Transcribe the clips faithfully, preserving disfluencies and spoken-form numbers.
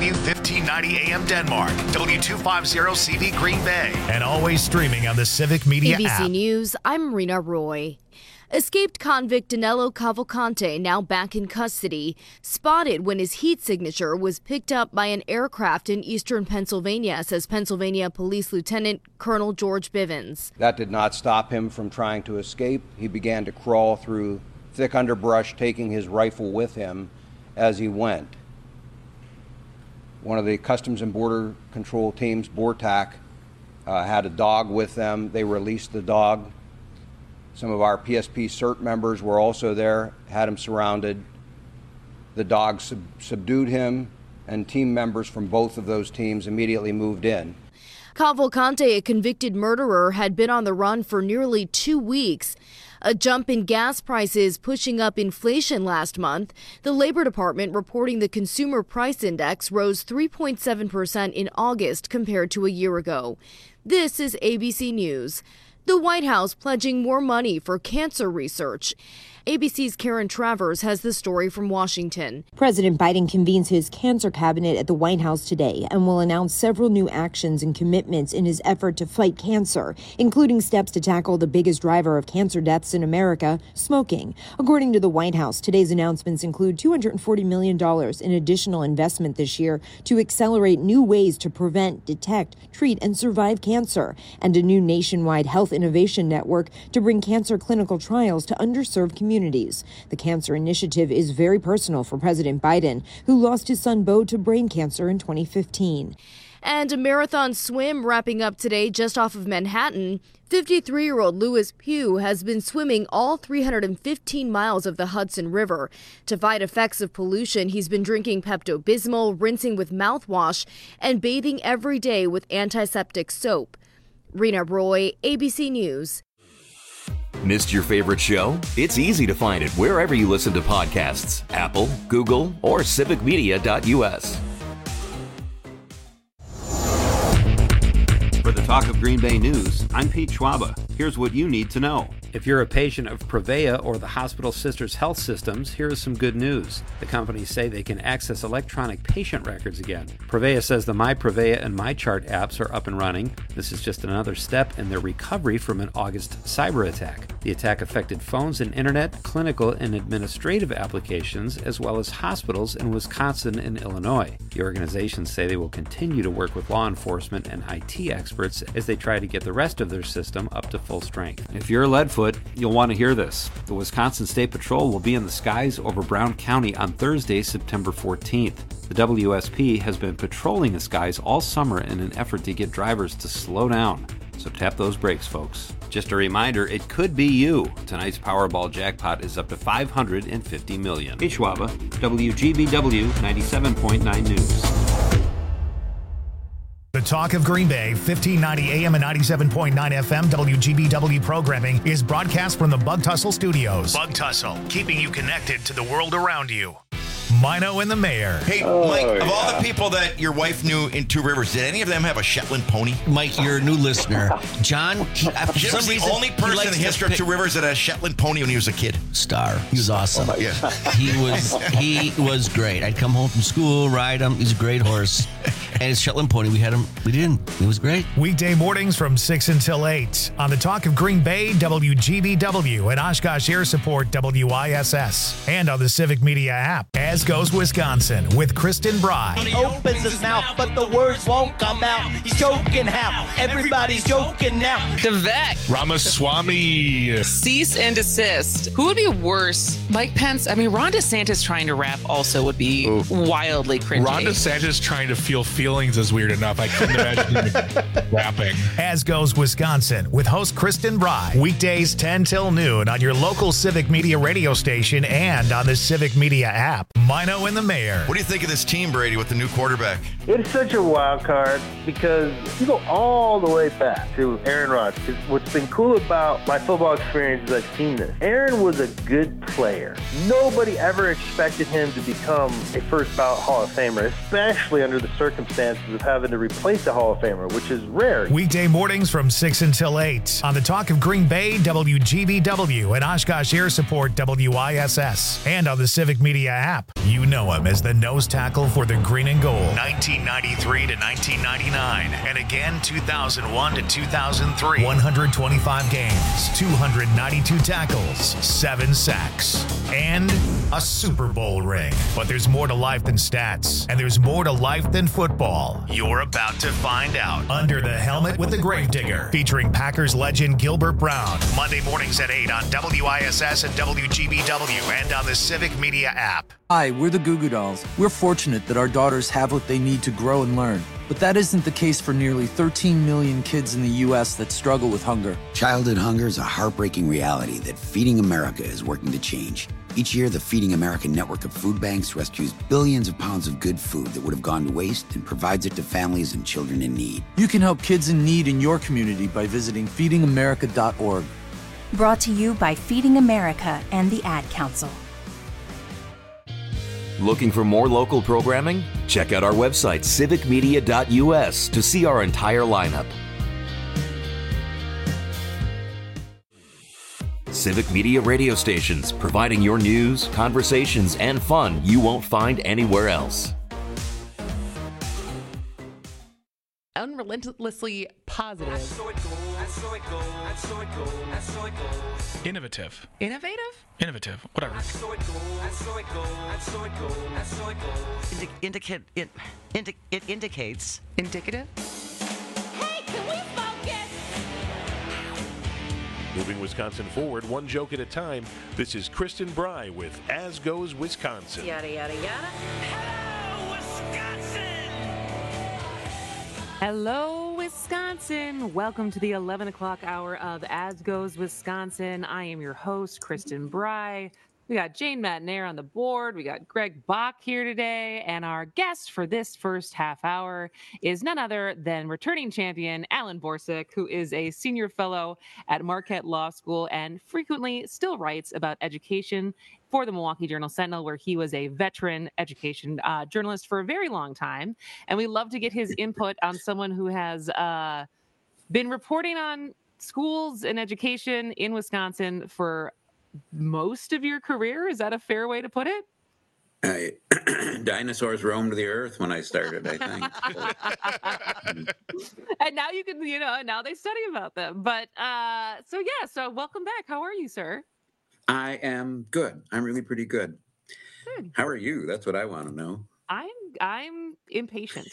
W fifteen ninety A M Denmark, W two fifty C B Green Bay, and always streaming on the Civic Media A B C app. News, I'm Rena Roy. Escaped convict Danilo Cavalcante, now back in custody, spotted when his heat signature was picked up by an aircraft in eastern Pennsylvania, says Pennsylvania Police Lieutenant Colonel George Bivens. That did not stop him from trying to escape. He began to crawl through thick underbrush, taking his rifle with him as he went. One of the Customs and Border Control teams, BORTAC, uh, had a dog with them. They released the dog. Some of our P S P CERT members were also there, had him surrounded. The dog sub- subdued him, and team members from both of those teams immediately moved in. Cavalcante, a convicted murderer, had been on the run for nearly two weeks. A jump in gas prices pushing up inflation last month. The Labor Department reporting the Consumer Price Index rose three point seven percent in August compared to a year ago. This is A B C News. The White House pledging more money for cancer research. A B C's Karen Travers has the story from Washington. President Biden convenes his cancer cabinet at the White House today and will announce several new actions and commitments in his effort to fight cancer, including steps to tackle the biggest driver of cancer deaths in America, smoking. According to the White House, today's announcements include two hundred forty million dollars in additional investment this year to accelerate new ways to prevent, detect, treat, and survive cancer, and a new nationwide health innovation network to bring cancer clinical trials to underserved communities. The cancer initiative is very personal for President Biden, who lost his son Beau to brain cancer in twenty fifteen. And a marathon swim wrapping up today just off of Manhattan. fifty-three-year-old Lewis Pugh has been swimming all three hundred fifteen miles of the Hudson River. To fight effects of pollution, he's been drinking Pepto-Bismol, rinsing with mouthwash, and bathing every day with antiseptic soap. Rena Roy, A B C News. Missed your favorite show? It's easy to find it wherever you listen to podcasts. Apple, Google, or civic media dot U S. For the Talk of Green Bay News, I'm Pete Schwaba. Here's what you need to know. If you're a patient of Prevea or the Hospital Sisters Health Systems, here is some good news. The companies say they can access electronic patient records again. Prevea says the My Prevea and MyChart apps are up and running. This is just another step in their recovery from an August cyber attack. The attack affected phones and internet, clinical and administrative applications, as well as hospitals in Wisconsin and Illinois. The organizations say they will continue to work with law enforcement and I T experts as they try to get the rest of their system up to full strength. If you're a Leadfoot, you'll want to hear this. The Wisconsin State Patrol will be in the skies over Brown County on Thursday, September fourteenth. The W S P has been patrolling the skies all summer in an effort to get drivers to slow down. So tap those brakes, folks. Just a reminder, it could be you. Tonight's Powerball jackpot is up to five hundred fifty million dollars. Hey, Schwaba, W G B W ninety-seven point nine News. The Talk of Green Bay, fifteen ninety A M and ninety-seven point nine F M W G B W programming is broadcast from the Bug Tussle Studios. Bug Tussle, keeping you connected to the world around you. Mino and the Mayor. Hey, oh, Mike, yeah. of all the people that your wife knew in Two Rivers, did any of them have a Shetland pony? Mike, you're a new listener. John, he, for Jim's some the reason, only person in the history of Two Rivers that had a Shetland pony when he was a kid. Star. He was awesome. Oh, yeah. He was he was great. I'd come home from school, ride him. He's a great horse. And his Shetland pony, we had him, we didn't. It was great. Weekday mornings from six until eight on the Talk of Green Bay, W G B W, and Oshkosh Air Support, W I S S. And on the Civic Media app, As Goes Wisconsin, with Kristen Bry. He opens his mouth, but the words won't come out. He's joking now. Everybody's joking now. Devek. Ramaswamy. Cease and desist. Who would be worse? Mike Pence? I mean, Ron DeSantis trying to rap also would be Ooh. wildly cringy. Ron DeSantis trying to feel feelings is weird enough. I couldn't imagine him rapping. As Goes Wisconsin, with host Kristen Bry. Weekdays ten till noon on your local Civic Media radio station and on the Civic Media app. Mino and the Mayor. What do you think of this team, Brady, with the new quarterback? It's such a wild card because you go all the way back to Aaron Rodgers. What's been cool about my football experience is I've seen this. Aaron was a good player. Nobody ever expected him to become a first ballot Hall of Famer, especially under the circumstances. circumstances of having to replace a Hall of Famer, which is rare. Weekday mornings from six until eight on the Talk of Green Bay, W G B W, and Oshkosh Air Support, W I S S, and on the Civic Media app. You know him as the nose tackle for the green and gold, nineteen ninety-three to nineteen ninety-nine, and again two thousand one to two thousand three. one hundred twenty-five games, two hundred ninety-two tackles, seven sacks, and a Super Bowl ring. But there's more to life than stats, and there's more to life than football. You're about to find out. Under the Helmet with the Gravedigger, featuring Packers legend Gilbert Brown. Monday mornings at eight on W I S S and W G B W and on the Civic Media app. Hi, we're the Goo Goo Dolls. We're fortunate that our daughters have what they need to grow and learn. But that isn't the case for nearly thirteen million kids in the U S that struggle with hunger. Childhood hunger is a heartbreaking reality that Feeding America is working to change. Each year, the Feeding America network of food banks rescues billions of pounds of good food that would have gone to waste and provides it to families and children in need. You can help kids in need in your community by visiting feeding america dot org. Brought to you by Feeding America and the Ad Council. Looking for more local programming? Check out our website, civic media dot U S, to see our entire lineup. Civic Media radio stations, providing your news, conversations, and fun you won't find anywhere else. Unrelentlessly positive. Innovative. Innovative? Innovative. Whatever. Indi- indicate it, indi- it indicates indicative. Hey, can we focus? Moving Wisconsin forward, one joke at a time. This is Kristen Bry with As Goes Wisconsin. Yada yada yada. Hello, Wisconsin. Hello, Wisconsin. Welcome to the eleven o'clock hour of As Goes Wisconsin. I am your host, Kristen Bry. We got Jane Matnair on the board. We got Greg Bach here today. And our guest for this first half hour is none other than returning champion Alan Borsuk, who is a senior fellow at Marquette Law School and frequently still writes about education for the Milwaukee Journal-Sentinel, where he was a veteran education uh, journalist for a very long time. And we love to get his input on someone who has uh, been reporting on schools and education in Wisconsin for most of your career. Is that a fair way to put it? I, dinosaurs roamed the earth when I started, I think. And now you can, you know, now they study about them. But uh, so, yeah, so welcome back. How are you, sir? I am good. I'm really pretty good. Good. How are you? That's what I want to know. I'm I'm impatient.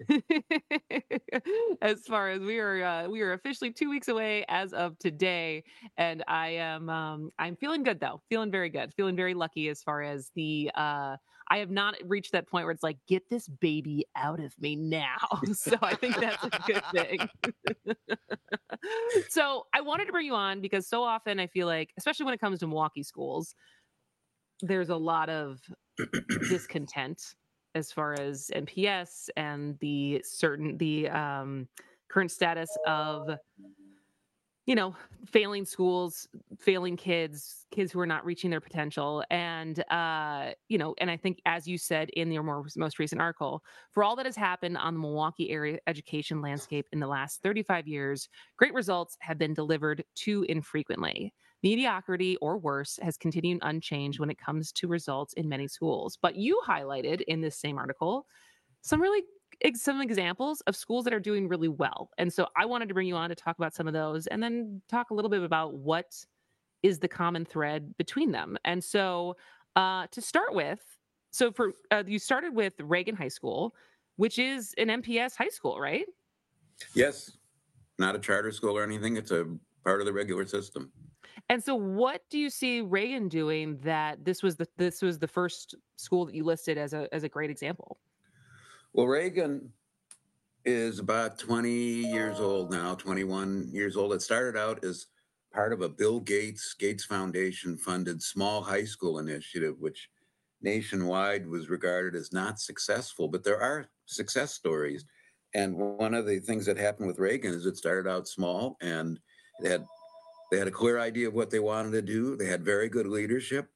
As far as we are uh, we are officially two weeks away as of today, and I am um, I'm feeling good though, feeling very good, feeling very lucky as far as the uh, I have not reached that point where it's like, get this baby out of me now. So I think that's a good thing. So I wanted to bring you on because so often I feel like, especially when it comes to Milwaukee schools, there's a lot of discontent as far as M P S and the certain the um, current status of, you know, failing schools, failing kids, kids who are not reaching their potential. And, uh, you know, and I think, as you said in your more, most recent article, for all that has happened on the Milwaukee area education landscape in the last thirty-five years, great results have been delivered too infrequently. Mediocrity, or worse, has continued unchanged when it comes to results in many schools. But you highlighted in this same article some really some examples of schools that are doing really well. And so I wanted to bring you on to talk about some of those and then talk a little bit about what is the common thread between them. And so uh, to start with, so for uh, you started with Reagan High School, which is an M P S high school, right? Yes. Not a charter school or anything. It's a part of the regular system. And so what do you see Reagan doing that this was the this was the first school that you listed as a as a great example? Well, Reagan is about twenty years old now, twenty-one years old. It started out as part of a Bill Gates, Gates Foundation funded small high school initiative, which nationwide was regarded as not successful, but there are success stories. And one of the things that happened with Reagan is it started out small and it had They had a clear idea of what they wanted to do. They had very good leadership.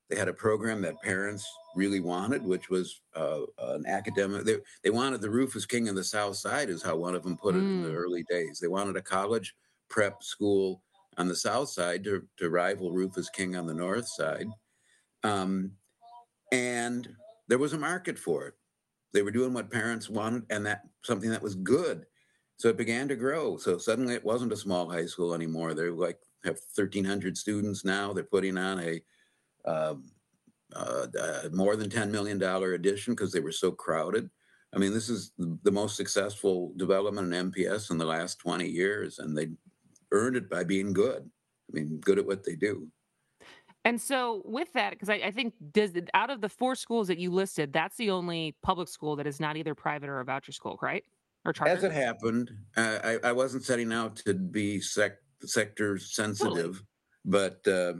They had a program that parents really wanted, which was uh, an academic. They, they wanted the Rufus King of the South Side, is how one of them put it in the early days. They wanted a college prep school on the South Side to, to rival Rufus King on the North Side. Um, and there was a market for it. They were doing what parents wanted, and that something that was good. So it began to grow. So suddenly it wasn't a small high school anymore. They're like have thirteen hundred students now. They're putting on a Um, uh, uh, more than ten million dollars edition because they were so crowded. I mean, this is the most successful development in M P S in the last twenty years, and they earned it by being good. I mean, good at what they do. And so with that, because I, I think does out of the four schools that you listed, that's the only public school that is not either private or a voucher school, right? Or charter? As it happened, uh, I, I wasn't setting out to be sec- sector sensitive, totally. but... Uh,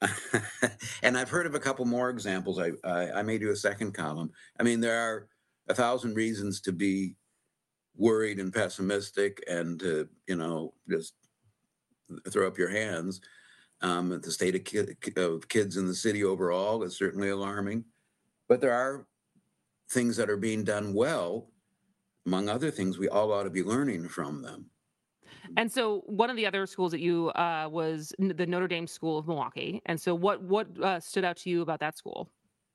and I've heard of a couple more examples. I, I I may do a second column. I mean, there are a thousand reasons to be worried and pessimistic, and to you know just throw up your hands. Um, the state of, ki- of kids in the city overall is certainly alarming, but there are things that are being done well. Among other things, we all ought to be learning from them. And so one of the other schools that you uh, was the Notre Dame School of Milwaukee. And so what what uh, stood out to you about that school?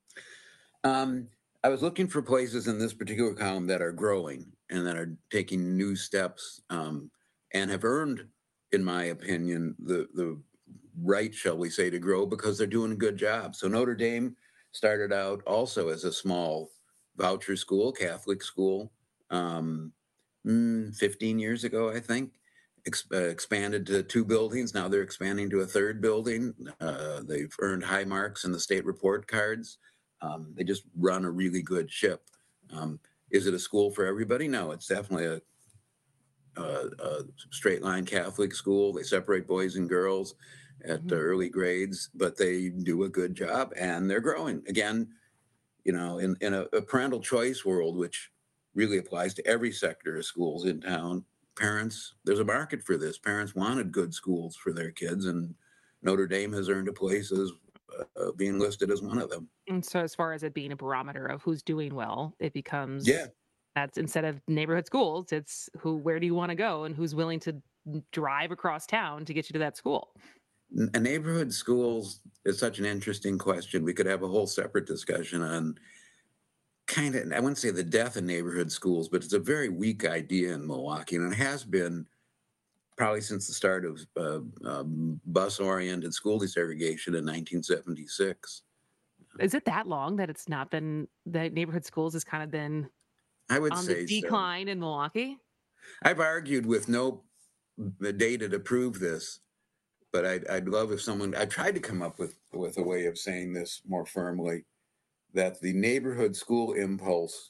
Um, I was looking for places in this particular column that are growing and that are taking new steps um, and have earned, in my opinion, the, the right, shall we say, to grow because they're doing a good job. So Notre Dame started out also as a small voucher school, Catholic school, um, fifteen years ago, I think. Ex- uh, expanded to two buildings. Now they're expanding to a third building. Uh, they've earned high marks in the state report cards. Um, they just run a really good ship. Um, is it a school for everybody? No, it's definitely a, a, a straight line Catholic school. They separate boys and girls at mm-hmm. the early grades, but they do a good job and they're growing. Again, you know, in, in a, a parental choice world, which really applies to every sector of schools in town, parents, there's a market for this. Parents wanted good schools for their kids, and Notre Dame has earned a place as uh, being listed as one of them. And so as far as it being a barometer of who's doing well, it becomes, yeah, that's instead of neighborhood schools, it's who, where do you want to go and who's willing to drive across town to get you to that school? And neighborhood schools is such an interesting question. We could have a whole separate discussion on kind of, I wouldn't say the death of neighborhood schools, but it's a very weak idea in Milwaukee, and it has been probably since the start of uh, um, bus-oriented school desegregation in nineteen seventy-six. Is it that long that it's not been, that neighborhood schools has kind of been I would on say the decline so. in Milwaukee? I've argued with no data to prove this, but I'd, I'd love if someone, I tried to come up with, with a way of saying this more firmly, that the neighborhood school impulse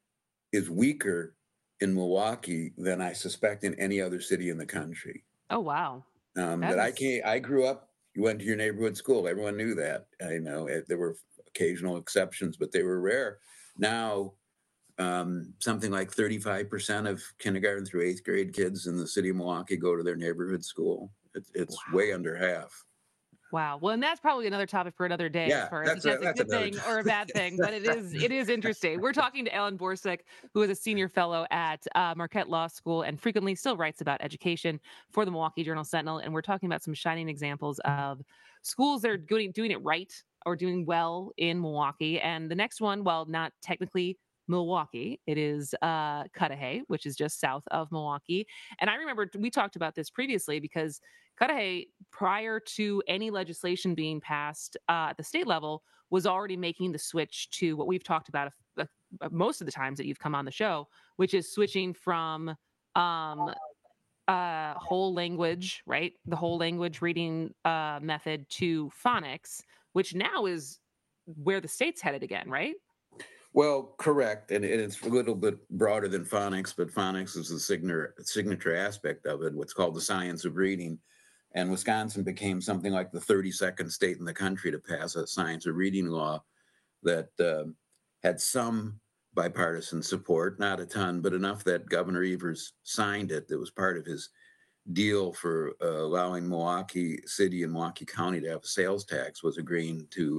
is weaker in Milwaukee than I suspect in any other city in the country. Oh, wow. Um, that that is... I came, I grew up, you went to your neighborhood school. Everyone knew that. I know it, there were occasional exceptions, but they were rare. Now, um, something like thirty-five percent of kindergarten through eighth grade kids in the city of Milwaukee go to their neighborhood school. It, it's wow. way under half. Wow. Well, and that's probably another topic for another day, yeah, as far as if that's, that's a good thing t- or a bad thing, but it is it is interesting. We're talking to Alan Borsuk, who is a senior fellow at uh, Marquette Law School and frequently still writes about education for the Milwaukee Journal-Sentinel. And we're talking about some shining examples of schools that are doing, doing it right or doing well in Milwaukee. And the next one, while not technically Milwaukee, it is uh, Cudahy, which is just south of Milwaukee. And I remember we talked about this previously because Cudahy, prior to any legislation being passed uh, at the state level, was already making the switch to what we've talked about uh, uh, most of the times that you've come on the show, which is switching from um, uh, whole language, right? The whole language reading uh, method to phonics, which now is where the state's headed again, right? Well, correct. And it's a little bit broader than phonics, but phonics is the signature, signature aspect of it, what's called the science of reading. And Wisconsin became something like the thirty-second state in the country to pass a science of reading law that uh, had some bipartisan support, not a ton, but enough that Governor Evers signed it. That was part of his deal for uh, allowing Milwaukee City and Milwaukee County to have a sales tax, was agreeing to uh,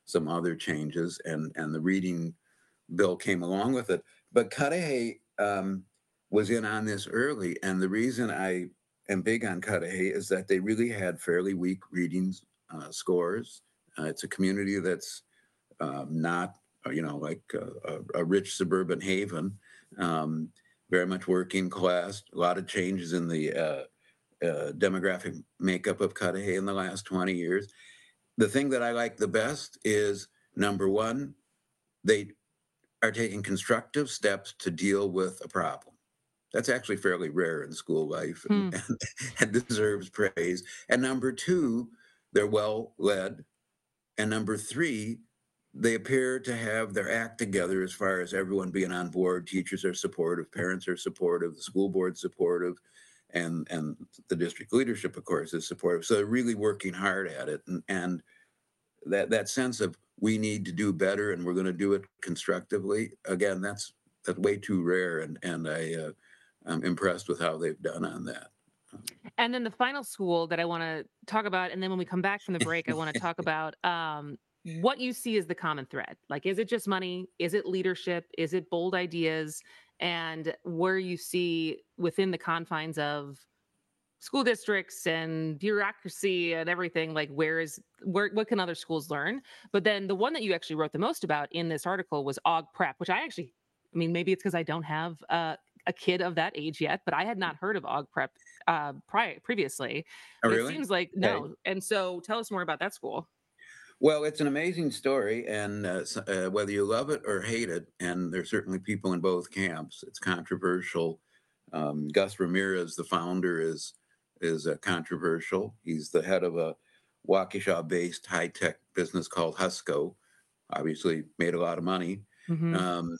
some other changes, and, and the reading bill came along with it. But Cudahy um, was in on this early, and the reason I am big on Cudahy is that they really had fairly weak reading uh, scores. Uh, it's a community that's um, not, you know, like a, a rich suburban haven, um, very much working class, a lot of changes in the uh, uh, demographic makeup of Cudahy in the last twenty years. The thing that I like the best is, number one, they are taking constructive steps to deal with a problem. That's actually fairly rare in school life and, hmm. and, and deserves praise. And number two, they're well led. And number three, they appear to have their act together as far as everyone being on board. Teachers are supportive, parents are supportive, the school board's supportive, and, and the district leadership, of course, is supportive. So they're really working hard at it. And, and that, that sense of we need to do better and we're going to do it constructively, again, that's, that's way too rare. And, and I, uh, I'm impressed with how they've done on that. And then the final school that I want to talk about, and then when we come back from the break, I want to talk about um, what you see as the common thread. Like, is it just money? Is it leadership? Is it bold ideas? And where you see within the confines of school districts and bureaucracy and everything, like where is, where, what can other schools learn? But then the one that you actually wrote the most about in this article was Aug Prep, which I actually, I mean, maybe it's because I don't have uh, a kid of that age yet, but I had not heard of Aug Prep uh, prior, previously. Oh, but really? It seems like no. Okay. And so tell us more about that school. Well, it's an amazing story, and uh, uh, whether you love it or hate it, and there's certainly people in both camps, it's controversial. Um, Gus Ramirez, the founder, is is uh, controversial. He's the head of a Waukesha-based high-tech business called Husco. Obviously made a lot of money. Mm-hmm. Um,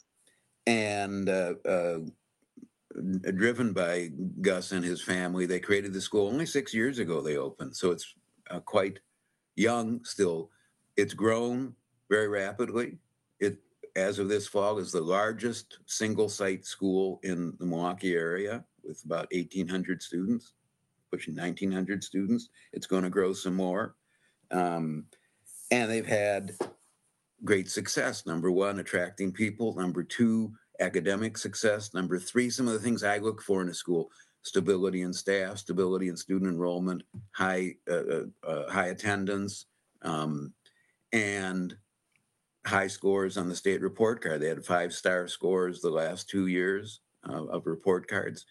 and uh, uh, driven by Gus and his family, they created the school only six years ago they opened. So it's uh, quite young still. It's grown very rapidly. It, as of this fall, is the largest single-site school in the Milwaukee area with about eighteen hundred students, pushing nineteen hundred students. It's going to grow some more. Um, and they've had great success. Number one, attracting people. Number two, academic success. Number three, some of the things I look for in a school: stability in staff, stability in student enrollment, high uh, uh, high attendance, um, and high scores on the state report card. They had five-star scores the last two years uh, of report cards.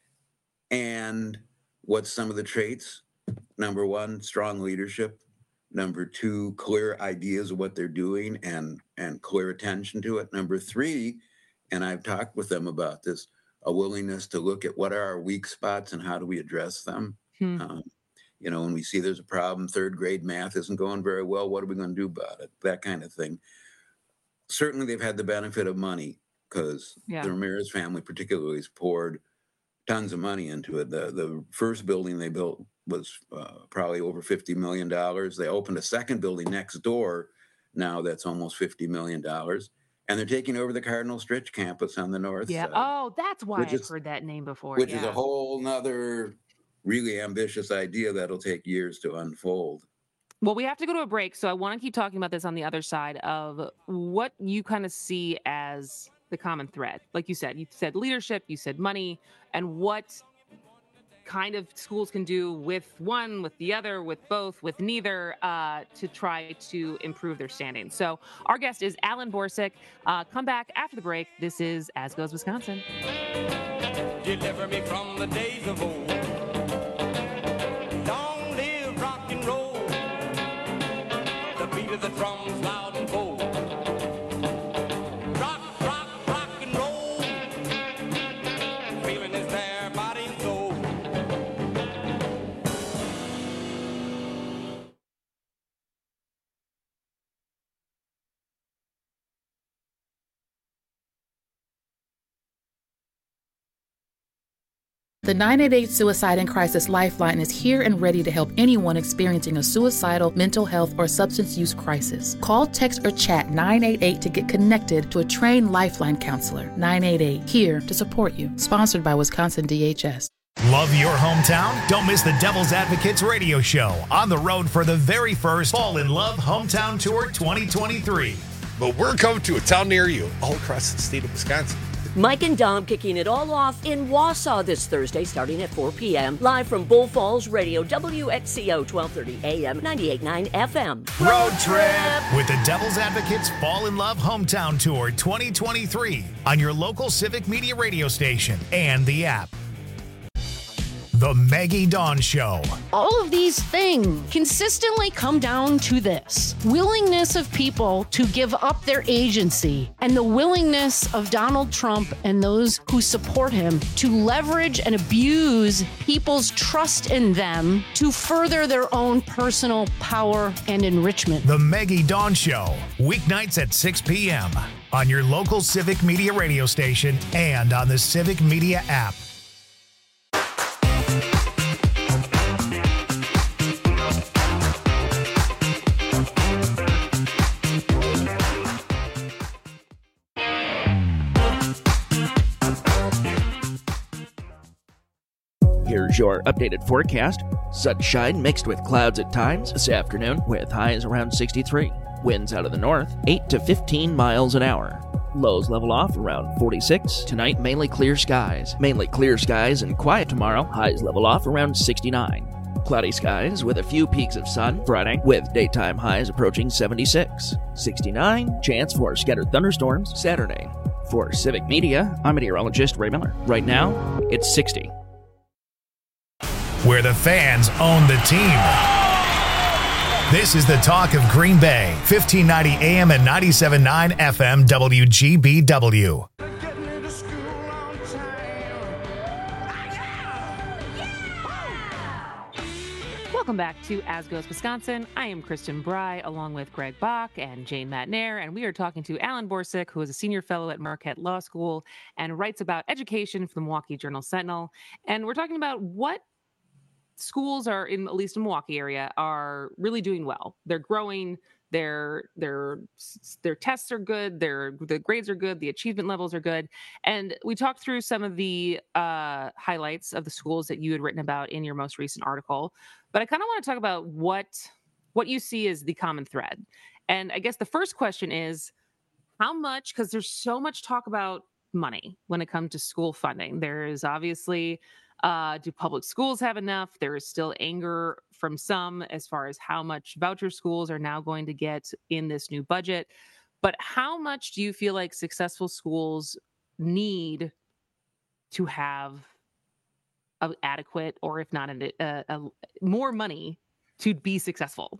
And what's some of the traits? Number one, strong leadership. Number two, clear ideas of what they're doing and, and clear attention to it. Number three, and I've talked with them about this, a willingness to look at what are our weak spots and how do we address them. Hmm. Um, you know, when we see there's a problem, third grade math isn't going very well, what are we going to do about it? That kind of thing. Certainly they've had the benefit of money because yeah. the Ramirez family particularly has poured tons of money into it. The, the first building they built was uh, probably over fifty million dollars. They opened a second building next door now that's almost fifty million dollars. And they're taking over the Cardinal Stritch campus on the north yeah. side. Oh, that's why I've is, heard that name before. Which yeah. is a whole nother really ambitious idea that'll take years to unfold. Well, we have to go to a break, so I want to keep talking about this on the other side of what you kind of see as the common thread. Like you said, you said leadership, you said money, and what kind of schools can do with one, with the other, with both, with neither, uh, to try to improve their standing. So our guest is Alan Borsig. Uh, come back after the break. This is As Goes Wisconsin. Deliver me from the days of old. Long live rock and roll. The beat of the drums loud and bold. Rock, rock, rock and roll. Feeling is there, body and soul. The nine eight eight Suicide and Crisis Lifeline is here and ready to help anyone experiencing a suicidal, mental health, or substance use crisis. Call, text, or chat nine eight eight to get connected to a trained Lifeline counselor. nine eight eight, here to support you. Sponsored by Wisconsin D H S. Love your hometown? Don't miss the Devil's Advocates radio show on the road for the very first Fall in Love Hometown Tour twenty twenty-three. But we're coming to a town near you, all across the state of Wisconsin. Mike and Dom kicking it all off in Wausau this Thursday starting at four p.m. Live from Bull Falls Radio, W X C O twelve thirty A M, ninety-eight point nine F M. Road trip with the Devil's Advocates Fall in Love Hometown Tour twenty twenty-three on your local Civic Media radio station and the app. The Maggie Dawn Show. All of these things consistently come down to this: willingness of people to give up their agency, and the willingness of Donald Trump and those who support him to leverage and abuse people's trust in them to further their own personal power and enrichment. The Maggie Dawn Show, weeknights at six p.m. on your local Civic Media radio station and on the Civic Media app. Here's your updated forecast. Sunshine mixed with clouds at times this afternoon with highs around sixty-three. Winds out of the north, eight to fifteen miles an hour. Lows level off around forty-six. Tonight, mainly clear skies. Mainly clear skies and quiet tomorrow. Highs level off around sixty-nine. Cloudy skies with a few peaks of sun Friday with daytime highs approaching seventy-six. sixty-nine. Chance for scattered thunderstorms Saturday. For Civic Media, I'm meteorologist Ray Miller. Right now, it's sixty. Where the fans own the team. This is the talk of Green Bay, fifteen ninety A M and ninety-seven point nine F M W G B W. Welcome back to As Goes Wisconsin. I am Kristen Bry, along with Greg Bach and Jane Matnair, and we are talking to Alan Borsick, who is a senior fellow at Marquette Law School and writes about education for the Milwaukee Journal-Sentinel. And we're talking about what schools are, in at least in Milwaukee area, are really doing well. They're growing. Their their their tests are good. Their the grades are good. The achievement levels are good. And we talked through some of the uh, highlights of the schools that you had written about in your most recent article. But I kind of want to talk about what what you see as the common thread. And I guess the first question is, how much? Because there's so much talk about money when it comes to school funding. There is obviously. Uh, do public schools have enough? There is still anger from some as far as how much voucher schools are now going to get in this new budget. But how much do you feel like successful schools need to have a adequate, or if not a, a, a more money to be successful?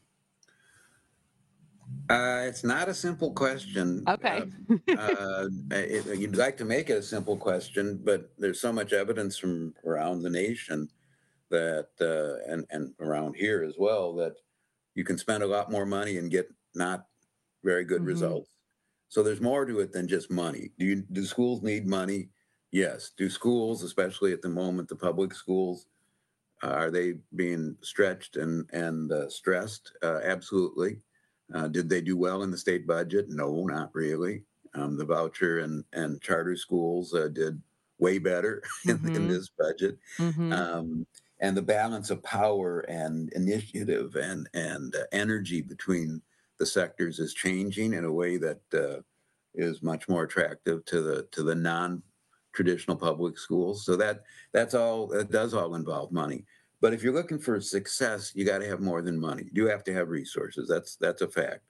Uh, it's not a simple question. Okay. uh, uh, it, you'd like to make it a simple question, but there's so much evidence from around the nation that, uh, and, and around here as well, that you can spend a lot more money and get not very good mm-hmm. results. So there's more to it than just money. Do you, do schools need money? Yes. Do schools, especially at the moment, the public schools, uh, are they being stretched and, and uh, stressed? Uh, absolutely. Uh, did they do well in the state budget? No, not really. Um, the voucher and, and charter schools uh, did way better in, mm-hmm. in this budget. Mm-hmm. Um, and the balance of power and initiative and, and uh, energy between the sectors is changing in a way that uh, is much more attractive to the to the non-traditional public schools. So that that's all. That does all involve money. But if you're looking for success, you got to have more than money. You have to have resources. That's that's a fact.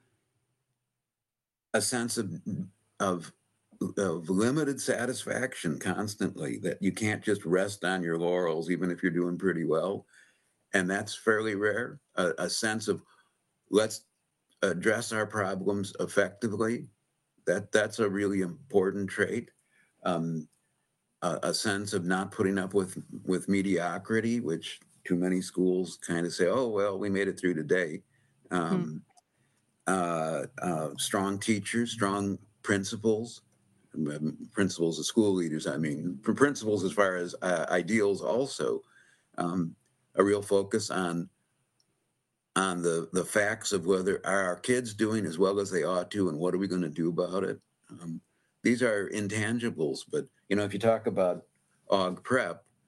A sense of of of limited satisfaction constantly, that you can't just rest on your laurels, even if you're doing pretty well, and that's fairly rare. A, a sense of let's address our problems effectively. That that's a really important trait. Um, a sense of not putting up with, with mediocrity, which too many schools kind of say, oh, well, we made it through today. Um, mm. uh, uh, strong teachers, strong principals, principals of school leaders, I mean, for principals as far as uh, ideals also, um, a real focus on on the, the facts of whether are our kids doing as well as they ought to, and what are we going to do about it? Um, These are intangibles, but, you know, if you talk about A U G Prep,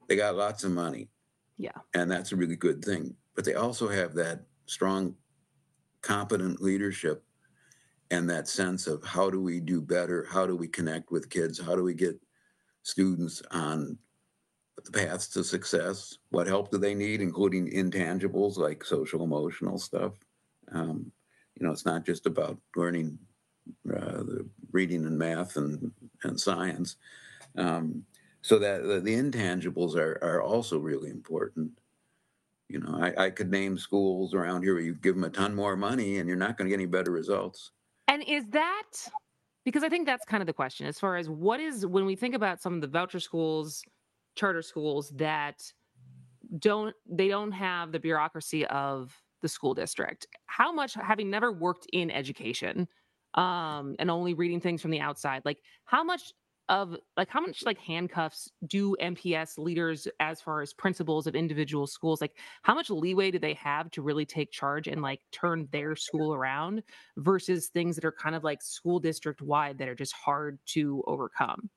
They got lots of money. Yeah. And that's a really good thing. But they also have that strong, competent leadership and that sense of how do we do better? How do we connect with kids? How do we get students on the paths to success? What help do they need, including intangibles like social emotional stuff? Um, you know, it's not just about learning uh, the reading and math and, and science. Um, so that the, the intangibles are, are also really important. You know, I, I could name schools around here where you give them a ton more money and you're not going to get any better results. And is that, because I think that's kind of the question as far as what is, when we think about some of the voucher schools, charter schools that don't, they don't have the bureaucracy of the school district. How much, having never worked in education um, and only reading things from the outside, like how much of, like how much like handcuffs do M P S leaders as far as principals of individual schools, like how much leeway do they have to really take charge and like turn their school around versus things that are kind of like school district wide that are just hard to overcome?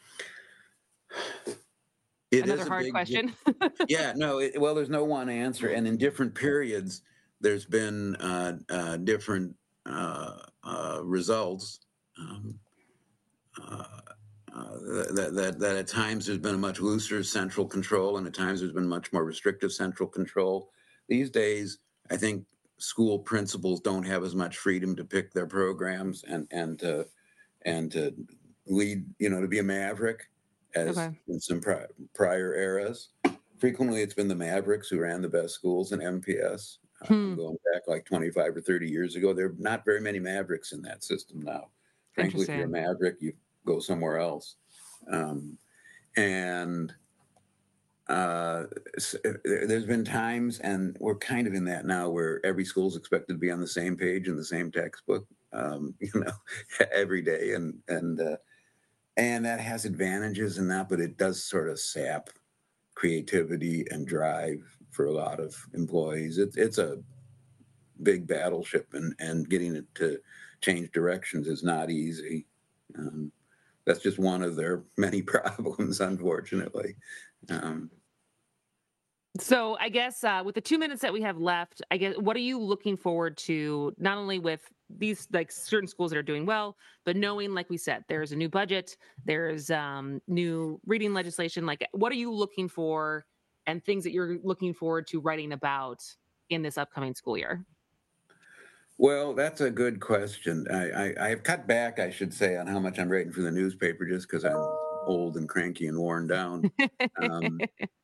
It Another is a hard big, question. yeah, no, it, well, there's no one answer. And in different periods, there's been uh, uh, different uh, uh, results. Um, uh, uh, that, that, that at times there's been a much looser central control, and at times there's been much more restrictive central control. These days, I think school principals don't have as much freedom to pick their programs and, and, to, and to lead, you know, to be a maverick. As okay. in some pri- prior eras. Frequently, it's been the Mavericks who ran the best schools in M P S. Hmm. Uh, going back like twenty-five or thirty years ago, there are not very many Mavericks in that system now. Frankly, if you're a Maverick, you go somewhere else. Um, and uh, there's been times, and we're kind of in that now, where every school is expected to be on the same page in the same textbook, um, you know, every day. And, and, uh, And that has advantages in that, but it does sort of sap creativity and drive for a lot of employees. It's it's a big battleship, and, and getting it to change directions is not easy. Um, that's just one of their many problems, unfortunately. Um, So I guess uh, with the two minutes that we have left, I guess, what are you looking forward to, not only with these like certain schools that are doing well, but knowing, like we said, there's a new budget, there's um, new reading legislation. Like, what are you looking for and things that you're looking forward to writing about in this upcoming school year? Well, that's a good question. I, I, I have cut back, I should say, on how much I'm writing for the newspaper just because I'm old and cranky and worn down. Um,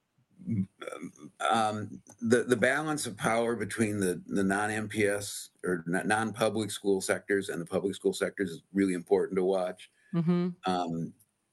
Um, the the balance of power between the, the non-M P S or non-public school sectors and the public school sectors is really important to watch. Mm-hmm. Um,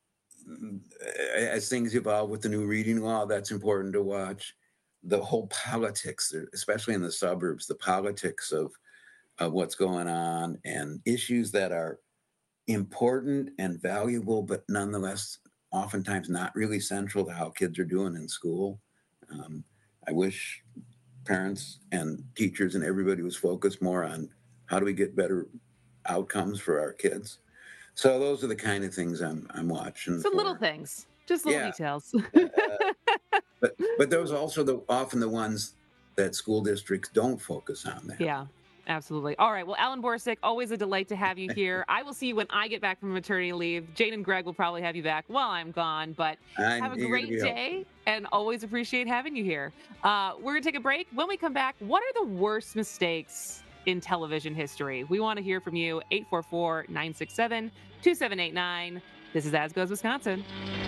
as things evolve with the new reading law, that's important to watch. The whole politics, especially in the suburbs, the politics of, of what's going on and issues that are important and valuable, but nonetheless oftentimes not really central to how kids are doing in school. Um, I wish parents and teachers and everybody was focused more on how do we get better outcomes for our kids. So those are the kind of things I'm I'm watching. Some for. little things, just little Yeah. details. uh, but but those are also the often the ones that school districts don't focus on. That. Yeah. Absolutely. All right. Well, Alan Borsig, always a delight to have you here. I will see you when I get back from maternity leave. Jane and Greg will probably have you back while I'm gone, but I'm have a eager to great be day and always appreciate having you here. Uh, we're going to take a break. When we come back, what are the worst mistakes in television history? We want to hear from you. eight four four, nine six seven, two seven eight nine. This is As Goes Wisconsin.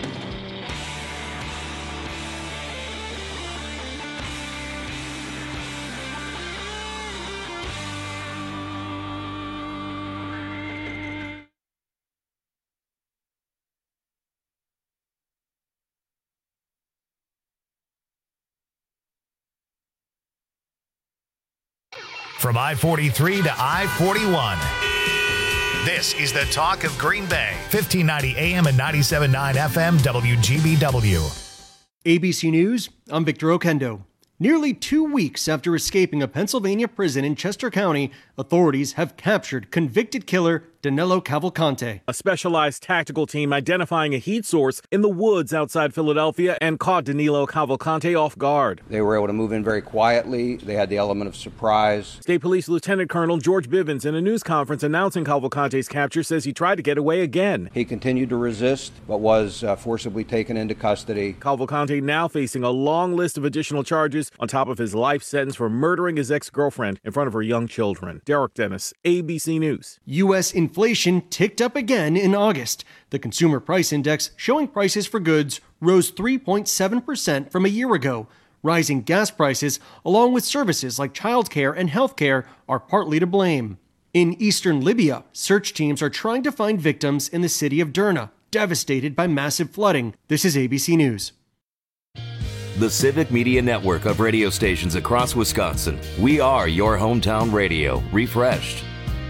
From I forty-three to I forty-one. This is the talk of Green Bay. fifteen ninety A M and ninety-seven point nine F M W G B W. A B C News, I'm Victor Okendo. Nearly two weeks after escaping a Pennsylvania prison in Chester County, authorities have captured convicted killer Danilo Cavalcante. A specialized tactical team identifying a heat source in the woods outside Philadelphia and caught Danilo Cavalcante off guard. They were able to move in very quietly. They had the element of surprise. State Police Lieutenant Colonel George Bivens, in a news conference announcing Cavalcante's capture, says he tried to get away again. He continued to resist, but was uh, forcibly taken into custody. Cavalcante now facing a long list of additional charges on top of his life sentence for murdering his ex-girlfriend in front of her young children. Derek Dennis, A B C News. U S inflation ticked up again in August. The Consumer Price Index, showing prices for goods, rose three point seven percent from a year ago. Rising gas prices, along with services like childcare and healthcare, are partly to blame. In eastern Libya, search teams are trying to find victims in the city of Derna, devastated by massive flooding. This is A B C News. The Civic Media Network of radio stations across Wisconsin. We are your hometown radio, refreshed.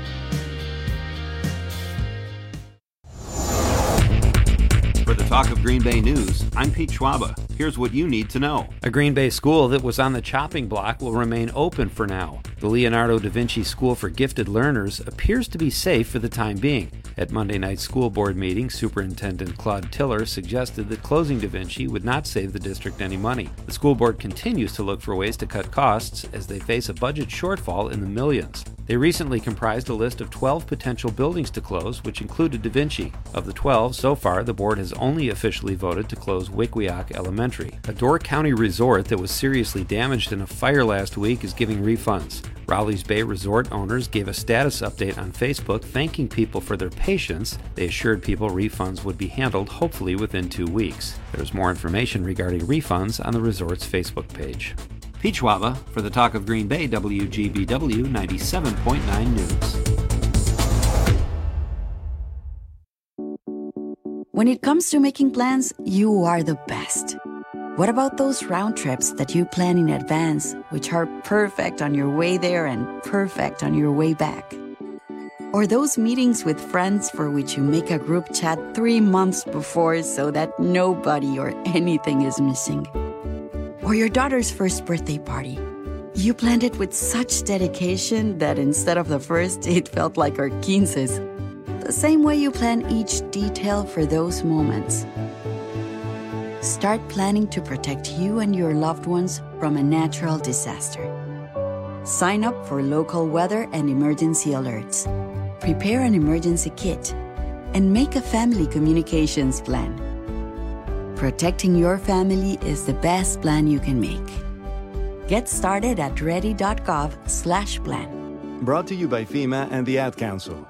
For the Talk of Green Bay News, I'm Pete Schwaba. Here's what you need to know. A Green Bay school that was on the chopping block will remain open for now. The Leonardo da Vinci School for Gifted Learners appears to be safe for the time being. At Monday night's school board meeting, Superintendent Claude Tiller suggested that closing Da Vinci would not save the district any money. The school board continues to look for ways to cut costs as they face a budget shortfall in the millions. They recently comprised a list of twelve potential buildings to close, which included Da Vinci. Of the twelve, so far, the board has only officially voted to close Wickwiock Elementary. A Door County resort that was seriously damaged in a fire last week is giving refunds. Rowleys Bay resort owners gave a status update on Facebook thanking people for their patience. They assured people refunds would be handled hopefully within two weeks. There's more information regarding refunds on the resort's Facebook page. Pete Schwaba for the Talk of Green Bay, W G B W ninety-seven point nine News. When it comes to making plans, you are the best. What about those round trips that you plan in advance, which are perfect on your way there and perfect on your way back? Or those meetings with friends for which you make a group chat three months before so that nobody or anything is missing? Or your daughter's first birthday party. You planned it with such dedication that instead of the first, it felt like our quinces. The same way you plan each detail for those moments. Start planning to protect you and your loved ones from a natural disaster. Sign up for local weather and emergency alerts. Prepare an emergency kit. And make a family communications plan. Protecting your family is the best plan you can make. Get started at ready.gov slash plan. Brought to you by FEMA and the Ad Council.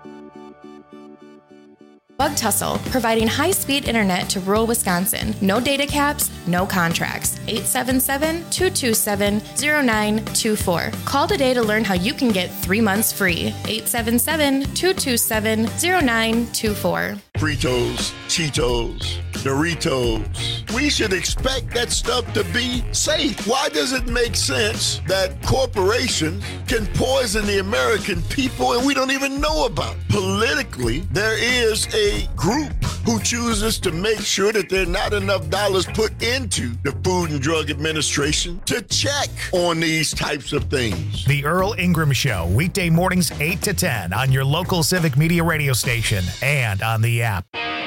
Bug Tussle, providing high-speed internet to rural Wisconsin. No data caps, no contracts. eight seven seven, two two seven, zero nine two four. Call today to learn how you can get three months free. eight seven seven, two two seven, zero nine two four. Fritos, Cheetos, Doritos. We should expect that stuff to be safe. Why does it make sense that corporations can poison the American people and we don't even know about it? Politically, there is a group who chooses to make sure that there are not enough dollars put into the Food and Drug Administration to check on these types of things. The Earl Ingram Show, weekday mornings eight to ten on your local Civic Media radio station and on the app.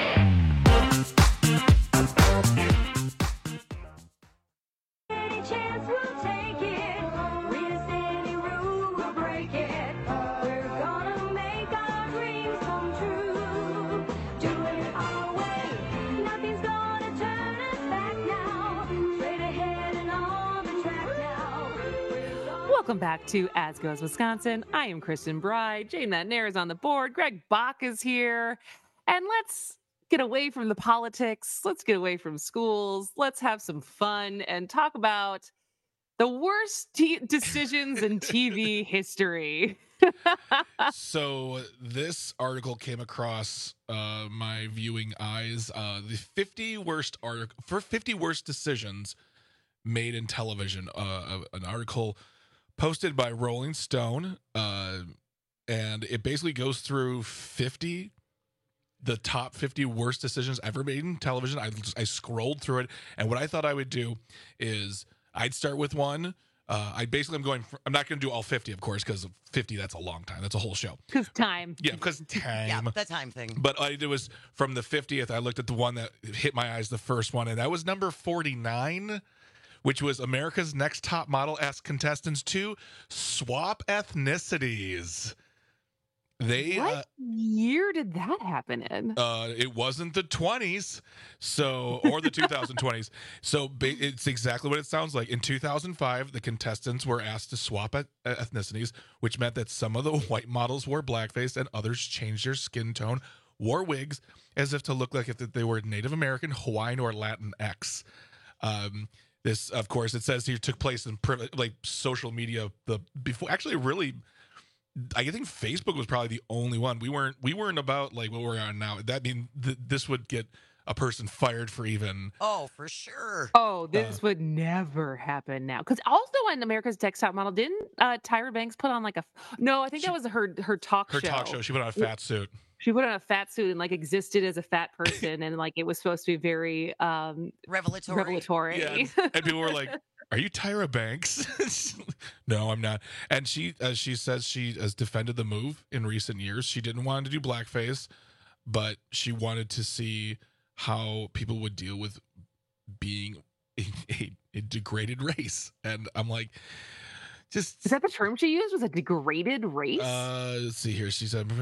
Welcome back to As Goes Wisconsin. I am Kristen Bry. Jane Nair is on the board. Greg Bach is here. And let's get away from the politics. Let's get away from schools. Let's have some fun and talk about the worst t- decisions in T V history. So this article came across uh, my viewing eyes. Uh, the fifty worst article for fifty worst decisions made in television. Uh, an article posted by Rolling Stone, uh, and it basically goes through fifty, the top fifty worst decisions ever made in television. I just, I scrolled through it, and what I thought I would do is I'd start with one Uh, I basically am going. For, I'm not going to do all fifty, of course, because fifty that's a long time. That's a whole show. Because time. Yeah, because time. Yeah, the time thing. But all I did was from the fiftieth. I looked at the one that hit my eyes, the first one, and that was number forty-nine, which was America's Next Top Model asked contestants to swap ethnicities. They What uh, year did that happen in? Uh, it wasn't the twenties, so or the twenty twenties. So ba- it's exactly what it sounds like. In two thousand five, the contestants were asked to swap et- ethnicities, which meant that some of the white models wore blackface and others changed their skin tone, wore wigs, as if to look like if they were Native American, Hawaiian, or Latinx. Um, this, of course, it says here took place in pri- like social media. The before actually really. I think Facebook was probably the only one. We weren't we weren't about like what we're on now. That mean th- this would get a person fired for even. Oh, for sure. Oh, this uh, would never happen now. Because also on America's Next Top Model, didn't uh, Tyra Banks put on like a? No, I think she, that was her her talk her show. Her talk show. She put on a fat suit. She put on a fat suit and like existed as a fat person, and like it was supposed to be very um revelatory. Revelatory. Yeah, and, and people were like, "Are you Tyra Banks?" No, I'm not. And she, as she says, she has defended the move in recent years. She didn't want to do blackface, but she wanted to see how people would deal with being a, a, a degraded race. And I'm like, just is that the term she used? Was a degraded race? Uh, let's see here. She said,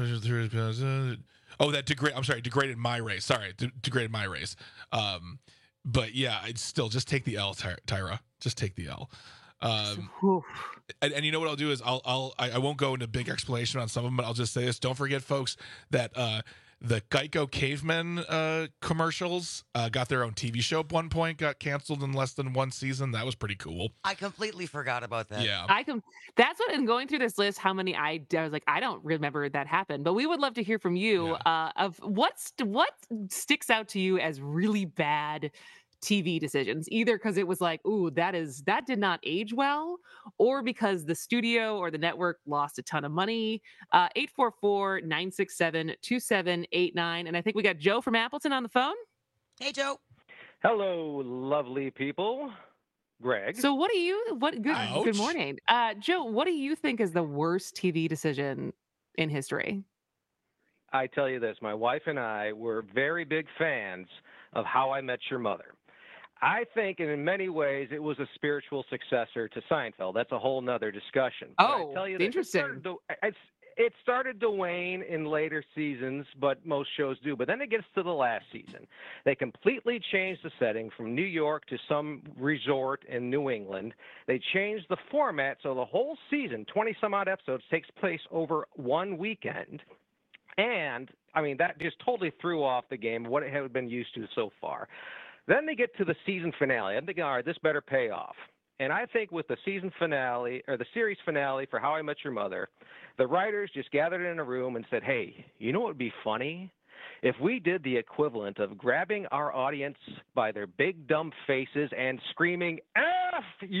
"Oh, that degrade. I'm sorry, degraded my race. Sorry, de- degraded my race." Um, but yeah, I'd still just take the L, Ty- Tyra. Just take the L. Um, and, and you know what I'll do is I'll I'll I, I won't go into big explanation on some of them, but I'll just say this: don't forget, folks, that uh, the Geico Cavemen uh, commercials uh, got their own T V show at one point, got canceled in less than one season. That was pretty cool. I completely forgot about that. Yeah, I can. That's what. In going through this list, how many I, I was like, I don't remember that happened. But we would love to hear from you yeah. uh, of what's what sticks out to you as really bad T V decisions, either because it was like, ooh, that is that did not age well, or because the studio or the network lost a ton of money. uh eight four four, nine six seven, two seven eight nine. And I think we got Joe from Appleton on the phone. Hey, Joe. Hello, lovely people. Greg. So what do you what good Ouch. good morning, uh Joe, what do you think is the worst T V decision in history? I tell you this, my wife and I were very big fans of How I Met Your Mother. I think in many ways it was a spiritual successor to Seinfeld. That's a whole nother discussion. But Oh, I tell you interesting. This, it, started to, it's, it started to wane in later seasons, but most shows do. But then it gets to the last season. They completely changed the setting from New York to some resort in New England. They changed the format, so the whole season, twenty-some-odd episodes, takes place over one weekend. And, I mean, that just totally threw off the game of what it had been used to so far. Then they get to the season finale. I'm thinking, all right, this better pay off. And I think with the season finale, or the series finale for How I Met Your Mother, the writers just gathered in a room and said, hey, you know what would be funny? If we did the equivalent of grabbing our audience by their big dumb faces and screaming, F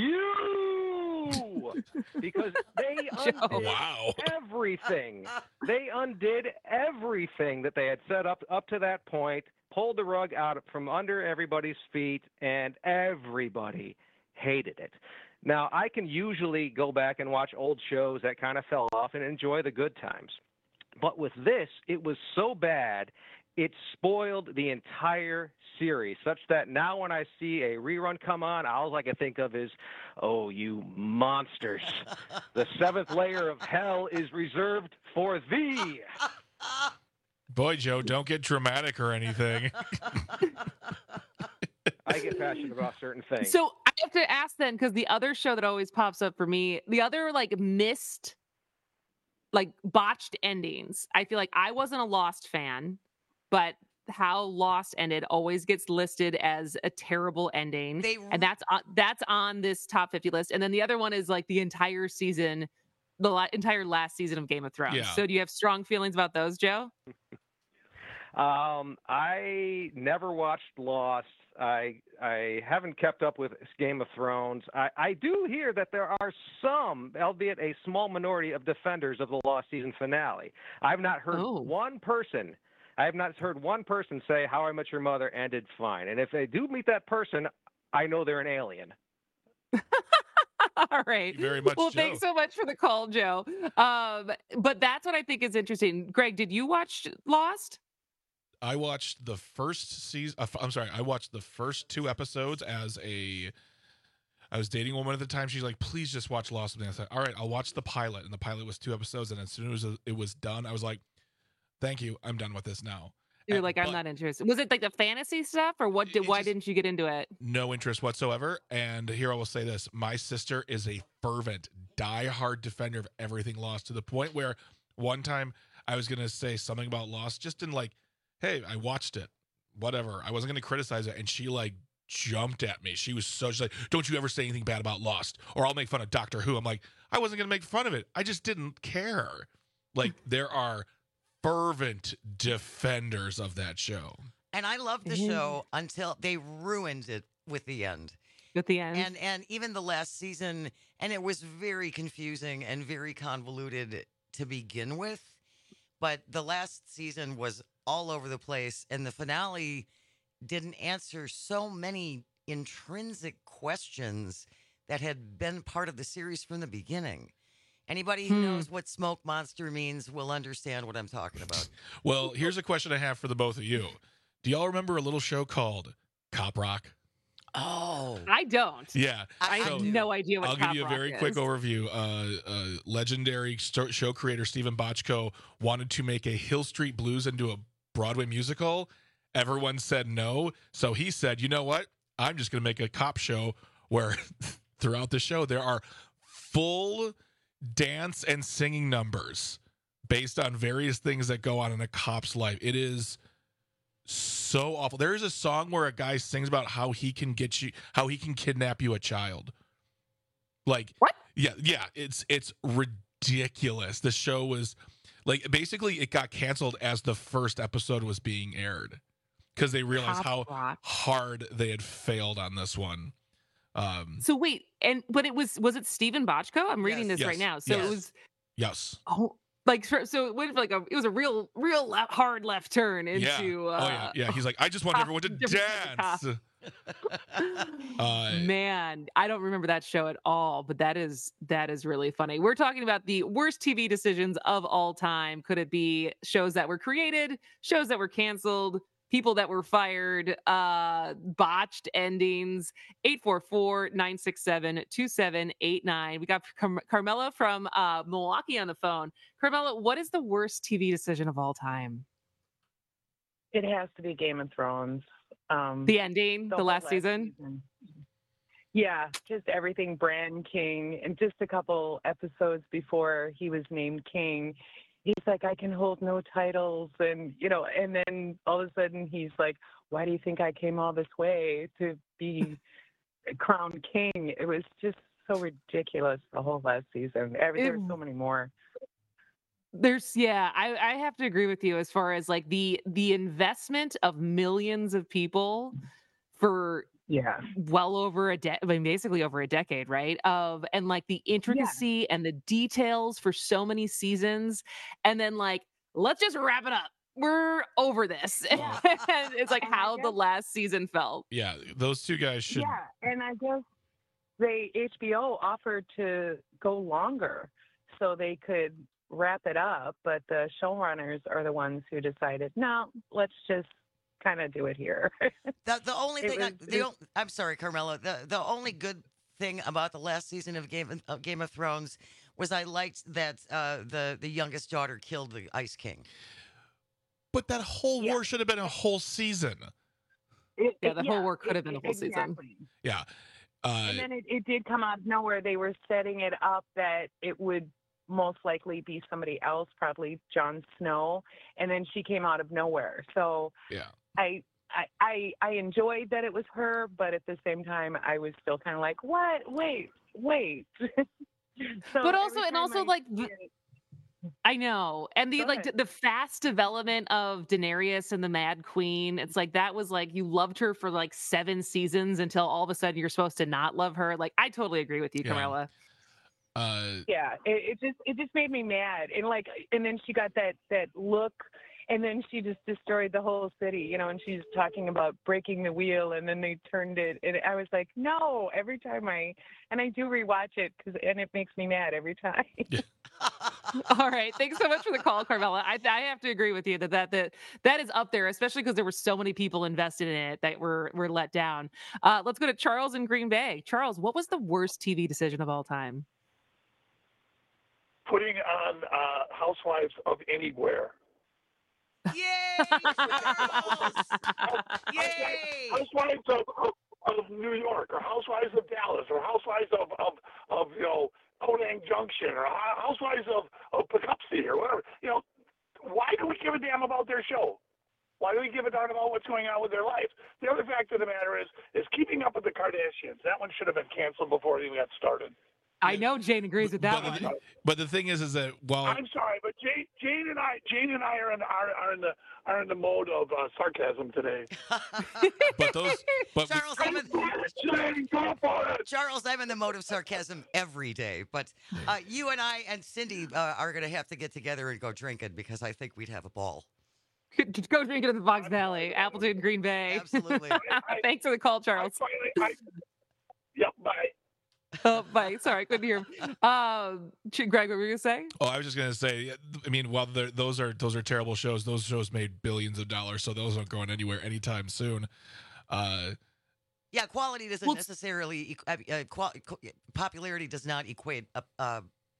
you! Because they undid wow. everything. They undid everything that they had set up up to that point, pulled the rug out from under everybody's feet, and everybody hated it. Now, I can usually go back and watch old shows that kind of fell off and enjoy the good times. But with this, it was so bad, it spoiled the entire series, such that now when I see a rerun come on, all I can think of is, oh, you monsters. The seventh layer of hell is reserved for thee. Boy, Joe, don't get dramatic or anything. I get passionate about certain things. So I have to ask then, because the other show that always pops up for me, the other like missed, like botched endings. I feel like I wasn't a Lost fan, but how Lost ended always gets listed as a terrible ending. They... And that's on, that's on this top fifty list. And then the other one is like the entire season, the la- entire last season of Game of Thrones. Yeah. So do you have strong feelings about those, Joe? Um, I never watched Lost. I I haven't kept up with Game of Thrones. I, I do hear that there are some, albeit a small minority, of defenders of the Lost season finale. I've not heard Oh. one person. I have not heard one person say How I Met Your Mother ended fine. And if they do meet that person, I know they're an alien. All right. Very much Well, Joe. thanks so much for the call, Joe. Um, but that's what I think is interesting. Greg, did you watch Lost? I watched the first season. Uh, I'm sorry. I watched the first two episodes as a. I was dating a woman at the time. She's like, "Please just watch Lost." And I said, "All right, I'll watch the pilot." And the pilot was two episodes. And as soon as it was done, I was like, "Thank you. I'm done with this now." You're And- like, I'm but not interested. Was it like the fantasy stuff, or what? Did why just- didn't you get into it? No interest whatsoever. And here I will say this: my sister is a fervent, diehard defender of everything Lost, to the point where one time I was gonna say something about Lost, just in like, "Hey, I watched it, whatever." I wasn't gonna criticize it, and she like jumped at me. She was so she's like, "Don't you ever say anything bad about Lost, or I'll make fun of Doctor Who." I'm like, I wasn't gonna make fun of it. I just didn't care. Like there are fervent defenders of that show. And I loved the show until they ruined it with the end. At the end. And and even the last season, and it was very confusing and very convoluted to begin with. But the last season was all over the place, and the finale didn't answer so many intrinsic questions that had been part of the series from the beginning. Anybody who Hmm. knows what smoke monster means will understand what I'm talking about. Well, here's a question I have for the both of you. Do y'all remember a little show called Cop Rock? Oh, I don't. Yeah. I have So, no idea what I'll Cop give you a Rock very is. quick overview. Uh, uh, legendary sto- show creator Stephen Bochco wanted to make a Hill Street Blues into a Broadway musical. Everyone said no. So he said, you know what? I'm just going to make a cop show where throughout the show there are full dance and singing numbers based on various things that go on in a cop's life. It is so awful. There is a song where a guy sings about how he can get you, how he can kidnap you a child. Like what? Yeah, yeah. It's it's ridiculous. The show was like basically it got canceled as the first episode was being aired because they realized Cop how Rock. hard they had failed on this one. Um, So wait, and but it was was it Stephen Bochco? I'm reading this Yes. right now. So Yes. it was yes. oh like so so it went like a it was a real real left, hard left turn into yeah. uh, oh yeah. Yeah. He's like, I just want everyone to different type of dance. uh, Man, I don't remember that show at all, but that is that is really funny. We're talking about the worst T V decisions of all time. Could it be shows that were created, shows that were canceled, people that were fired, uh, botched endings? eight four four, nine six seven, two seven eight nine. We got Car- Carmela from uh, Milwaukee on the phone. Carmela, what is the worst T V decision of all time? It has to be Game of Thrones. Um, The ending, the, whole last season? season. Yeah, just everything Bran King, and just a couple episodes before he was named king, he's like, I can hold no titles, and you know, and then all of a sudden he's like, why do you think I came all this way to be crowned king? It was just so ridiculous the whole last season. Every, there were so many more. There's yeah, I, I have to agree with you as far as like the the investment of millions of people for yeah well over a de- I mean basically over a decade, right? Of and like the intricacy and the details for so many seasons, and then like let's just wrap it up. We're over this. And it's like how the last season felt. yeah. Those two guys should. Yeah, and I guess they H B O offered to go longer so they could wrap it up, but the showrunners are the ones who decided, no, let's just kind of do it here. The, the only It thing, I, was the, just- o- I'm sorry, Carmela. The the only good thing about the last season of Game of, of Game of Thrones was I liked that uh, the the youngest daughter killed the Ice King. But that whole war should have been a whole season. It- Yeah, it- the whole war could have been a whole exactly. season. Yeah. Uh, And then it, it did come out of nowhere. They were setting it up that it would most likely be somebody else, probably Jon Snow, and then she came out of nowhere. So yeah. I, I, I, I enjoyed that it was her, but at the same time, I was still kind of like, what? Wait, wait. so But also every and time also I like see the- it- I know. And the Go like ahead. the fast development of Daenerys and the Mad Queen. It's like that was like you loved her for like seven seasons until all of a sudden you're supposed to not love her. Like I totally agree with you, Yeah. Carmela. Uh, yeah, it, it just it just made me mad, and like, and then she got that that look And then she just destroyed the whole city, you know, and she's talking about breaking the wheel, and then they turned it. And I was like, no, every time I, and I do rewatch it, cause, and it makes me mad every time. All right. Thanks so much for the call, Carmela. I, I have to agree with you that that, that, that is up there, especially because there were so many people invested in it that were, were let down. Uh, let's go to Charles in Green Bay. Charles, what was the worst T V decision of all time? Putting on uh, Housewives of Anywhere. Yay! Yay! Housewives of, of, of New York, or Housewives of Dallas, or Housewives of, of, of you know, Penang Junction, or Housewives of, of Poughkeepsie, or whatever. You know, why do we give a damn about their show? Why do we give a darn about what's going on with their lives? The other fact of the matter is, is Keeping Up with the Kardashians. That one should have been canceled before it even got started. I know Jane agrees with that but one. The, but the thing is, is that while I'm sorry, but Jane, Jane and I, Jane and I are in are, are in the are in the mode of uh, sarcasm today. but those, but Charles, I'm in, Jane, go for it. Charles, I'm in the mode of sarcasm every day. But uh, you and I and Cindy uh, are going to have to get together and go drinking because I think we'd have a ball. Go drink it in the Fox Valley, Appleton, Green Bay. Absolutely. Thanks for the call, Charles. I finally, I, yep, bye. Oh, bye. Sorry, couldn't hear him. Um, Greg, what were you gonna say? Oh, I was just gonna say. I mean, while those are those are terrible shows, those shows made billions of dollars, so those aren't going anywhere anytime soon. Uh, yeah, quality doesn't well, necessarily uh, qual- popularity does not equate. Uh, uh,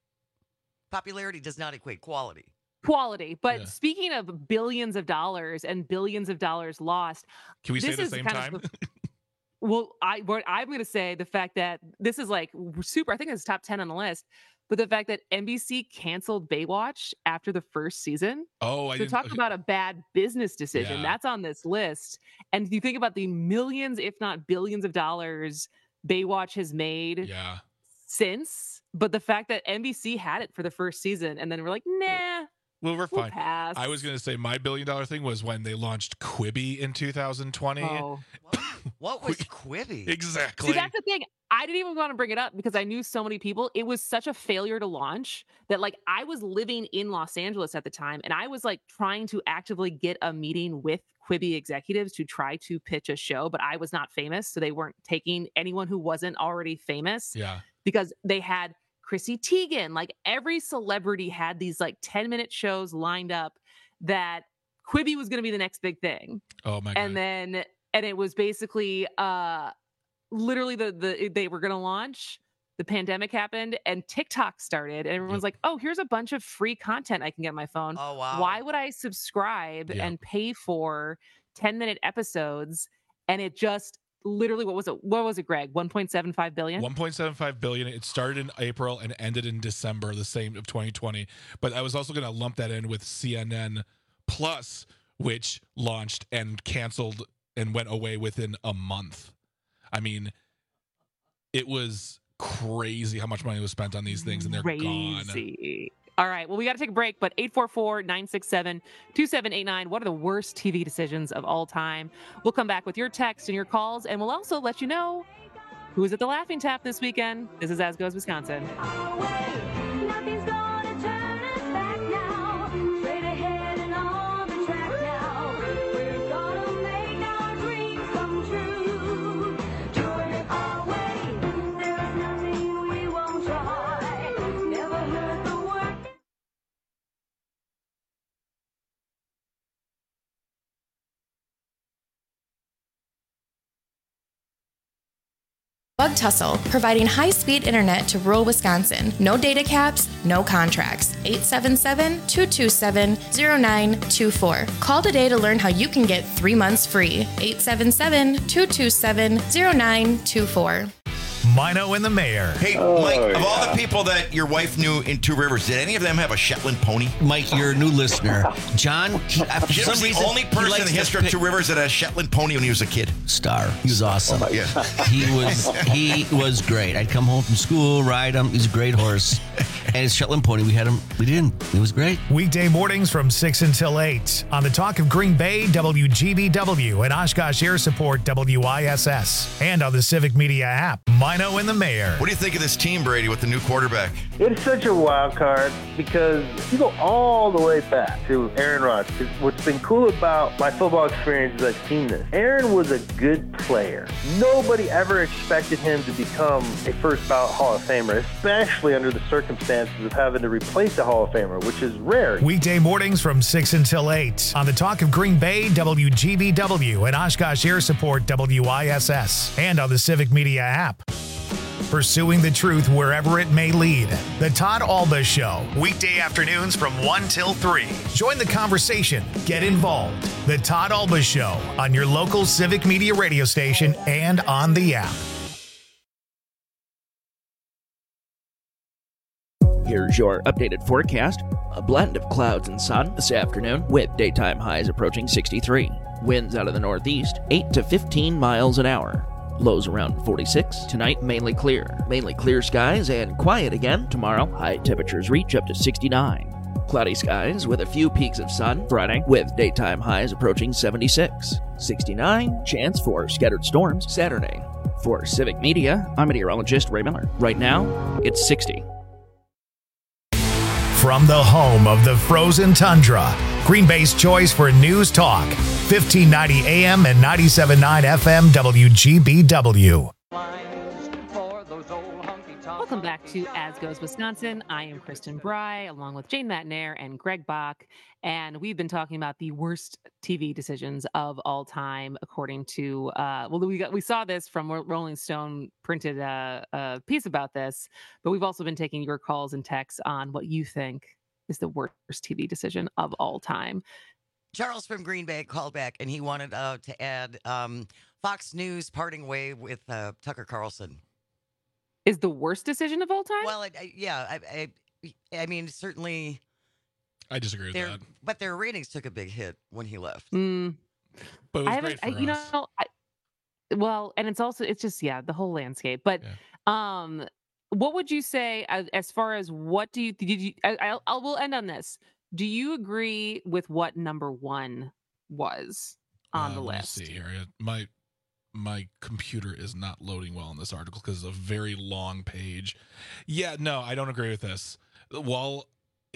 popularity does not equate quality. Quality, but yeah. Speaking of billions of dollars and billions of dollars lost, can we say at the same time? Of, well, I what I'm going to say the fact that this is like super. I think it's top ten on the list, but the fact that N B C canceled Baywatch after the first season. Oh, I so talk okay. about a bad business decision. Yeah. That's on this list, and if you think about the millions, if not billions, of dollars Baywatch has made, yeah. since. But the fact that N B C had it for the first season, and then we're like, nah. Well, we're we'll fine. Pass. I was going to say my billion dollar thing was when they launched Quibi in two thousand twenty. Oh. What was Quibi? Exactly. See, that's the thing. I didn't even want to bring it up because I knew so many people. It was such a failure to launch that, like, I was living in Los Angeles at the time, and I was like trying to actively get a meeting with Quibi executives to try to pitch a show, but I was not famous, so they weren't taking anyone who wasn't already famous. Yeah. Because they had Chrissy Teigen, like every celebrity had these like ten minute shows lined up that Quibi was going to be the next big thing. Oh my God. And then, and it was basically, uh, literally the, the, they were going to launch, the pandemic happened and TikTok started and everyone's yep. like, oh, here's a bunch of free content I can get on my phone. Oh, wow. Why would I subscribe yep. and pay for ten minute episodes? And it just, literally, what was it? What was it, Greg? one point seven five billion? one point seven five billion. It started in April and ended in December, the same of twenty twenty. But I was also going to lump that in with C N N Plus, which launched and canceled and went away within a month. I mean, it was crazy how much money was spent on these things, and they're crazy. gone. All right. Well, we got to take a break, but eight four four, nine six seven, two seven eight nine. What are the worst T V decisions of all time? We'll come back with your texts and your calls, and we'll also let you know who's at the Laughing Tap this weekend. This is As Goes Wisconsin. Bug Tussle, providing high-speed internet to rural Wisconsin. No data caps, no contracts. eight seven seven, two two seven, zero nine two four. Call today to learn how you can get three months free. eight seven seven, two two seven, zero nine two four. Mino and the Mayor. Hey, oh, Mike, of yeah. all the people that your wife knew in Two Rivers, did any of them have a Shetland pony? Mike, you're a new listener. John, for Jim some was the reason, only person in the history of Two Rivers that had a Shetland pony when he was a kid. Star. He was awesome. Oh, yeah. He was he was great. I'd come home from school, ride him. He's a great horse. And his Shetland pony, we had him, we didn't. It was great. Weekday mornings from six until eight on the Talk of Green Bay, W G B W, and Oshkosh Air Support, W I S S, and on the Civic Media app. My Rhino and the Mayor. What do you think of this team, Brady, with the new quarterback? It's such a wild card because you go all the way back to Aaron Rodgers. What's been cool about my football experience is I've seen this. Aaron was a good player. Nobody ever expected him to become a first ballot Hall of Famer, especially under the circumstances of having to replace a Hall of Famer, which is rare. Weekday mornings from six until eight on the Talk of Green Bay, W G B W, and Oshkosh Air Support, W I S S, and on the Civic Media app. Pursuing the truth wherever it may lead. The Todd Alba Show, weekday afternoons from one till three. Join the conversation. Get involved. The Todd Alba Show on your local Civic Media radio station and on the app. Here's your updated forecast. A blend of clouds and sun this afternoon with daytime highs approaching sixty-three. Winds out of the northeast, eight to fifteen miles an hour. Lows around forty-six. Tonight, mainly clear. Mainly clear skies and quiet again. Tomorrow, high temperatures reach up to sixty-nine. Cloudy skies with a few peaks of sun Friday with daytime highs approaching seventy-six. sixty-nine, chance for scattered storms Saturday. For Civic Media, I'm meteorologist Ray Miller. Right now, it's sixty. From the home of the frozen tundra, Green Bay's choice for news talk, fifteen ninety A M and ninety-seven point nine F M W G B W. Welcome back to As Goes Wisconsin. I am Kristen Bry, along with Jane Matnair and Greg Bach, and we've been talking about the worst T V decisions of all time, according to. Uh, well, we got we saw this from Rolling Stone printed a, a piece about this, but we've also been taking your calls and texts on what you think is the worst T V decision of all time. Charles from Green Bay called back, and he wanted uh, to add um, Fox News parting way with uh, Tucker Carlson. Is the worst decision of all time? Well, I, I, yeah, I, I, I mean, certainly. I disagree with their, that. But their ratings took a big hit when he left. Mm. But it was I great for I, you us. know, I, well, and it's also it's just yeah, the whole landscape. But yeah. um, what would you say as, as far as what do you did you? I, I'll, I'll we'll end on this. Do you agree with what number one was on uh, the let me list? See here, my. My computer is not loading well in this article because it's a very long page. Yeah, no, I don't agree with this. Well,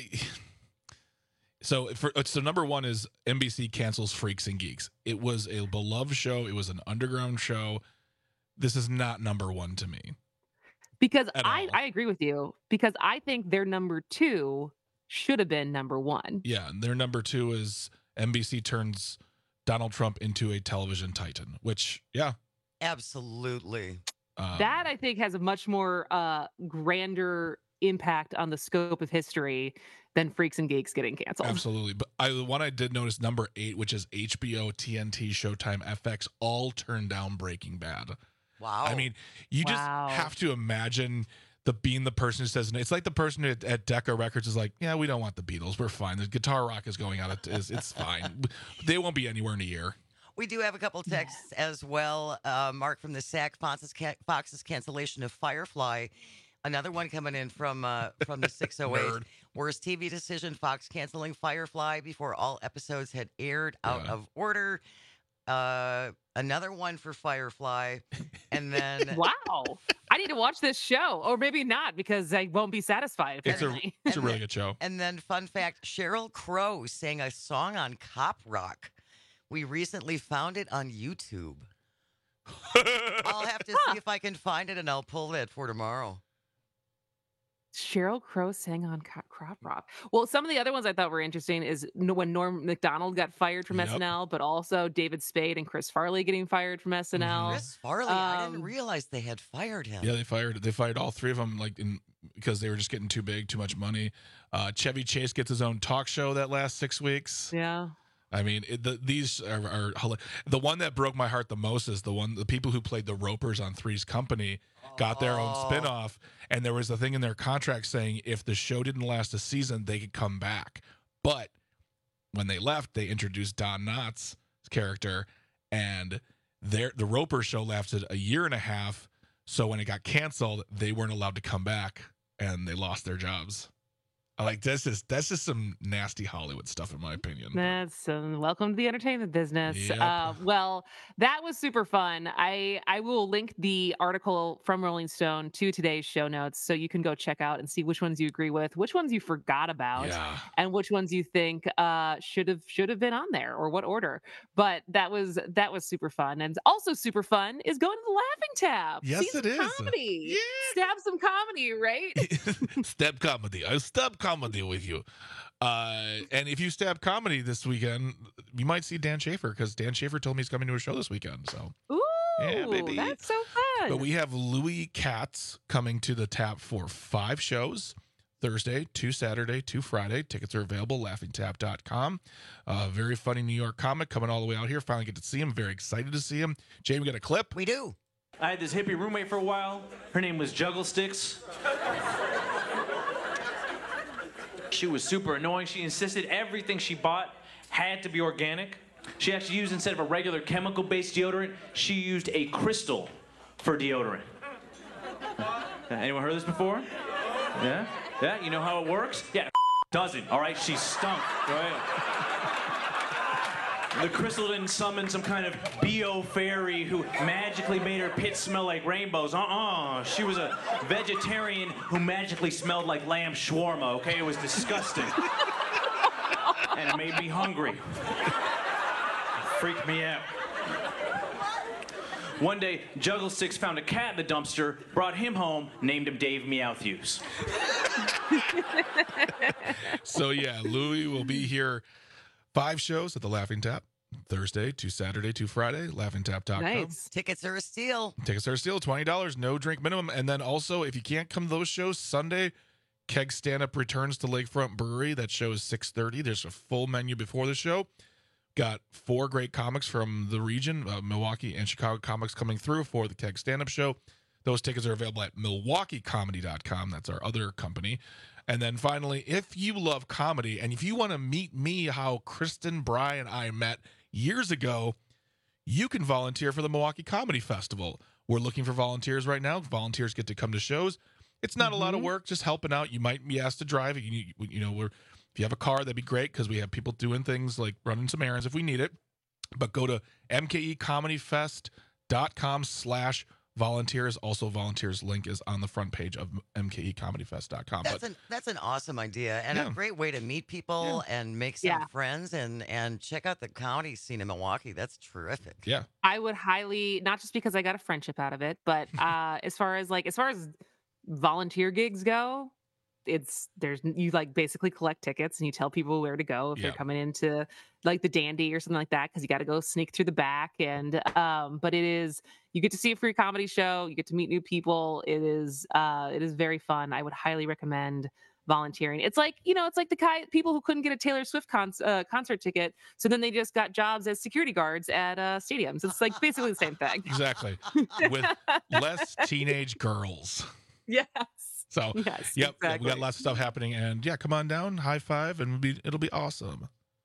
so for so number one is N B C cancels Freaks and Geeks. It was a beloved show. It was an underground show. This is not number one to me. Because I, I agree with you. Because I think their number two should have been number one. Yeah, and their number two is N B C turns Donald Trump into a television titan, which, yeah. Absolutely. Um, that, I think, has a much more uh, grander impact on the scope of history than Freaks and Geeks getting canceled. Absolutely. But I, the one I did notice, number eight, which is H B O, T N T, Showtime, F X, all turned down Breaking Bad. Wow. I mean, you wow. just have to imagine the being the person who says, it's like the person at, at Decca Records is like, yeah, we don't want the Beatles. We're fine. The guitar rock is going out. It's, it's fine. They won't be anywhere in a year. We do have a couple texts as well. Uh, Mark from the S A C, Fox's, Fox's cancellation of Firefly. Another one coming in from uh, from the six oh eight. Worst T V decision, Fox canceling Firefly before all episodes had aired out yeah. of order. Uh, another one for Firefly. And then... wow. I need to watch this show. Or maybe not, because I won't be satisfied. It's a, it's a really then, good show. And then, fun fact, Sheryl Crow sang a song on Cop Rock. We recently found it on YouTube. I'll have to huh. see if I can find it, and I'll pull that for tomorrow. Sheryl Crow sang on Crop Rock. Well, some of the other ones I thought were interesting is when Norm Macdonald got fired from yep. S N L, but also David Spade and Chris Farley getting fired from S N L. Mm-hmm. Chris Farley, um, I didn't realize they had fired him. Yeah, they fired they fired all three of them, like in because they were just getting too big, too much money. Uh, Chevy Chase gets his own talk show that last six weeks. Yeah. I mean, it, the, these are, are the one that broke my heart the most is the one the people who played the Ropers on Three's Company got their own spinoff, and there was a thing in their contract saying if the show didn't last a season, they could come back. But when they left, they introduced Don Knotts' character, and their the Roper show lasted a year and a half. So when it got canceled, they weren't allowed to come back, and they lost their jobs. I like this is that's just some nasty Hollywood stuff in my opinion. That's um, welcome to the entertainment business. Yep. Uh, well, that was super fun. I I will link the article from Rolling Stone to today's show notes, so you can go check out and see which ones you agree with, which ones you forgot about, Yeah. and which ones you think uh, should have should have been on there or what order. But that was that was super fun, and also super fun is going to the Laughing Tap. Yes, See it some is. comedy. Stab some comedy, right? Stab comedy. I stab comedy with you. Uh, and if you stab comedy this weekend, you might see Dan Schaefer because Dan Schaefer told me he's coming to a show this weekend. So, ooh, yeah, baby. That's so fun. But we have Louis Katz coming to the Tap for five shows. Thursday, two Saturday, two Friday. Tickets are available, laughing tap dot com. Uh, very funny New York comic coming all the way out here. Finally get to see him. Very excited to see him. Jamie, got a clip? We do. I had this hippie roommate for a while. Her name was Juggle Sticks. She was super annoying. She insisted everything she bought had to be organic. She actually used, instead of a regular chemical-based deodorant, she used a crystal for deodorant. Uh, anyone heard this before? Yeah? Yeah? You know how it works? Yeah, doesn't, all right? She stunk, right? The crystal didn't summon some kind of B O fairy who magically made her pit smell like rainbows. Uh-uh. She was a vegetarian who magically smelled like lamb shawarma, okay? It was disgusting. And it made me hungry. It freaked me out. One day, Juggle Sticks found a cat in the dumpster, brought him home, named him Dave Meowthews. So, yeah, Louis will be here. Five shows at the Laughing Tap. Thursday, to Saturday, to Friday, laughing tap dot com. Nice. Tickets are a steal. Tickets are a steal, twenty dollars, no drink minimum. And then also, if you can't come to those shows, Sunday, Keg Stand-Up returns to Lakefront Brewery. That show is six thirty. There's a full menu before the show. Got four great comics from the region, uh, Milwaukee and Chicago comics coming through for the Keg Stand-Up show. Those tickets are available at milwaukee comedy dot com. That's our other company. And then finally, if you love comedy and if you want to meet me how Kristen, Bry, and I met years ago, you can volunteer for the Milwaukee Comedy Festival. We're looking for volunteers right now. Volunteers get to come to shows. It's not mm-hmm. a lot of work, just helping out. You might be asked to drive. You, you know, we're, if you have a car, that'd be great because we have people doing things like running some errands if we need it. But go to m k e comedy fest dot com slash volunteers. Also, volunteers link is on the front page of m k e comedy fest dot com. That's but, an that's an awesome idea and yeah. a great way to meet people yeah. and make some Yeah. friends and and check out the comedy scene in Milwaukee. That's terrific. Yeah. I would highly, not just because I got a friendship out of it, but uh, as far as like, as far as volunteer gigs go, it's there's you like basically collect tickets and you tell people where to go if Yeah. they're coming into like the Dandy or something like that because you got to go sneak through the back and um but it is you get to see a free comedy show, you get to meet new people. It is uh it is very fun. I would highly recommend volunteering. It's like, you know, it's like the guy, people who couldn't get a Taylor Swift con- uh, concert ticket, so then they just got jobs as security guards at uh, stadiums. It's like basically the same thing. Exactly. With less teenage girls. Yes. So, Yes, yep, exactly. we got lots of stuff happening. And yeah, come on down, high five, and it'll be, it'll be awesome.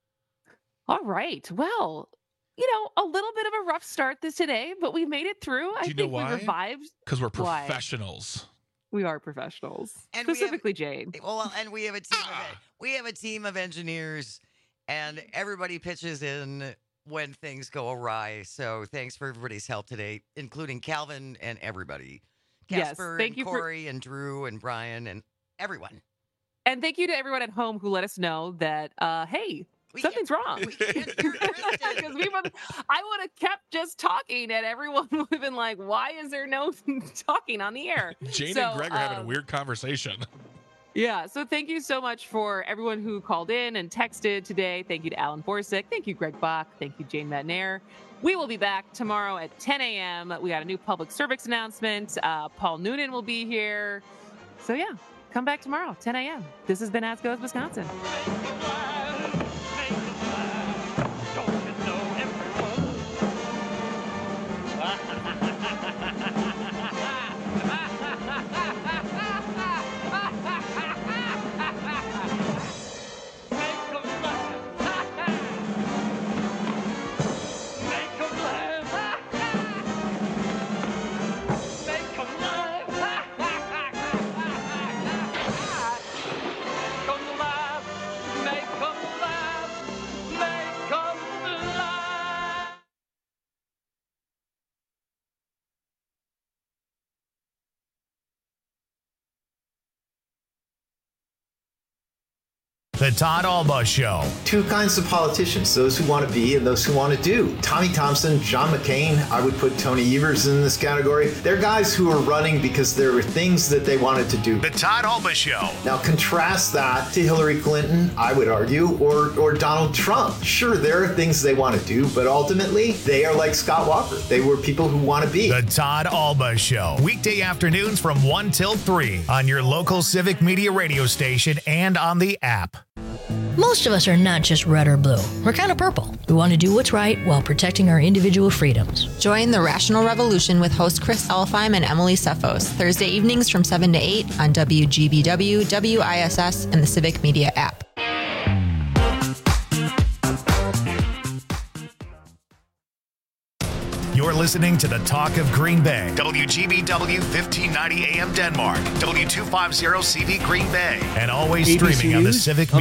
All right. Well, you know, a little bit of a rough start this today, but we made it through. I Do you think know why? we revived. Because we're Why? professionals. We are professionals. And we have- Specifically Jane. Well, and we have a team of we have a team of engineers, and everybody pitches in when things go awry. So thanks for everybody's help today, including Calvin and everybody, Yes, Casper thank and you for- Corey and Drew and Brian and everyone. And thank you to everyone at home who let us know that, uh, hey, something's wrong. Because we would, I would have kept just talking, and everyone would have been like, "Why is there no talking on the air?" Jane So, and Greg are having a um, weird conversation. Yeah, so thank you so much for everyone who called in and texted today. Thank you to Alan Borsick. Thank you, Greg Bach. Thank you, Jane Matnair. We will be back tomorrow at ten a.m. We got a new public service announcement. Uh, Paul Noonan will be here. So yeah, come back tomorrow, ten a.m. This has been As Goes Wisconsin. Come The Todd Alba Show. Two kinds of politicians, those who want to be and those who want to do. Tommy Thompson, John McCain, I would put Tony Evers in this category. They're guys who are running because there were things that they wanted to do. The Todd Alba Show. Now contrast that to Hillary Clinton, I would argue, or, or Donald Trump. Sure, there are things they want to do, but ultimately they are like Scott Walker. They were people who want to be. The Todd Alba Show. Weekday afternoons from one till three on your local Civic Media radio station and on the app. Most of us are not just red or blue. We're kind of purple. We want to do what's right while protecting our individual freedoms. Join the Rational Revolution with host Chris Elfheim and Emily Cephos, Thursday evenings from seven to eight on W G B W, W I S S, and the Civic Media app. You're listening to the Talk of Green Bay. W G B W fifteen ninety A M Denmark. W two fifty C V Green Bay. And always A B C streaming on the News Civic comes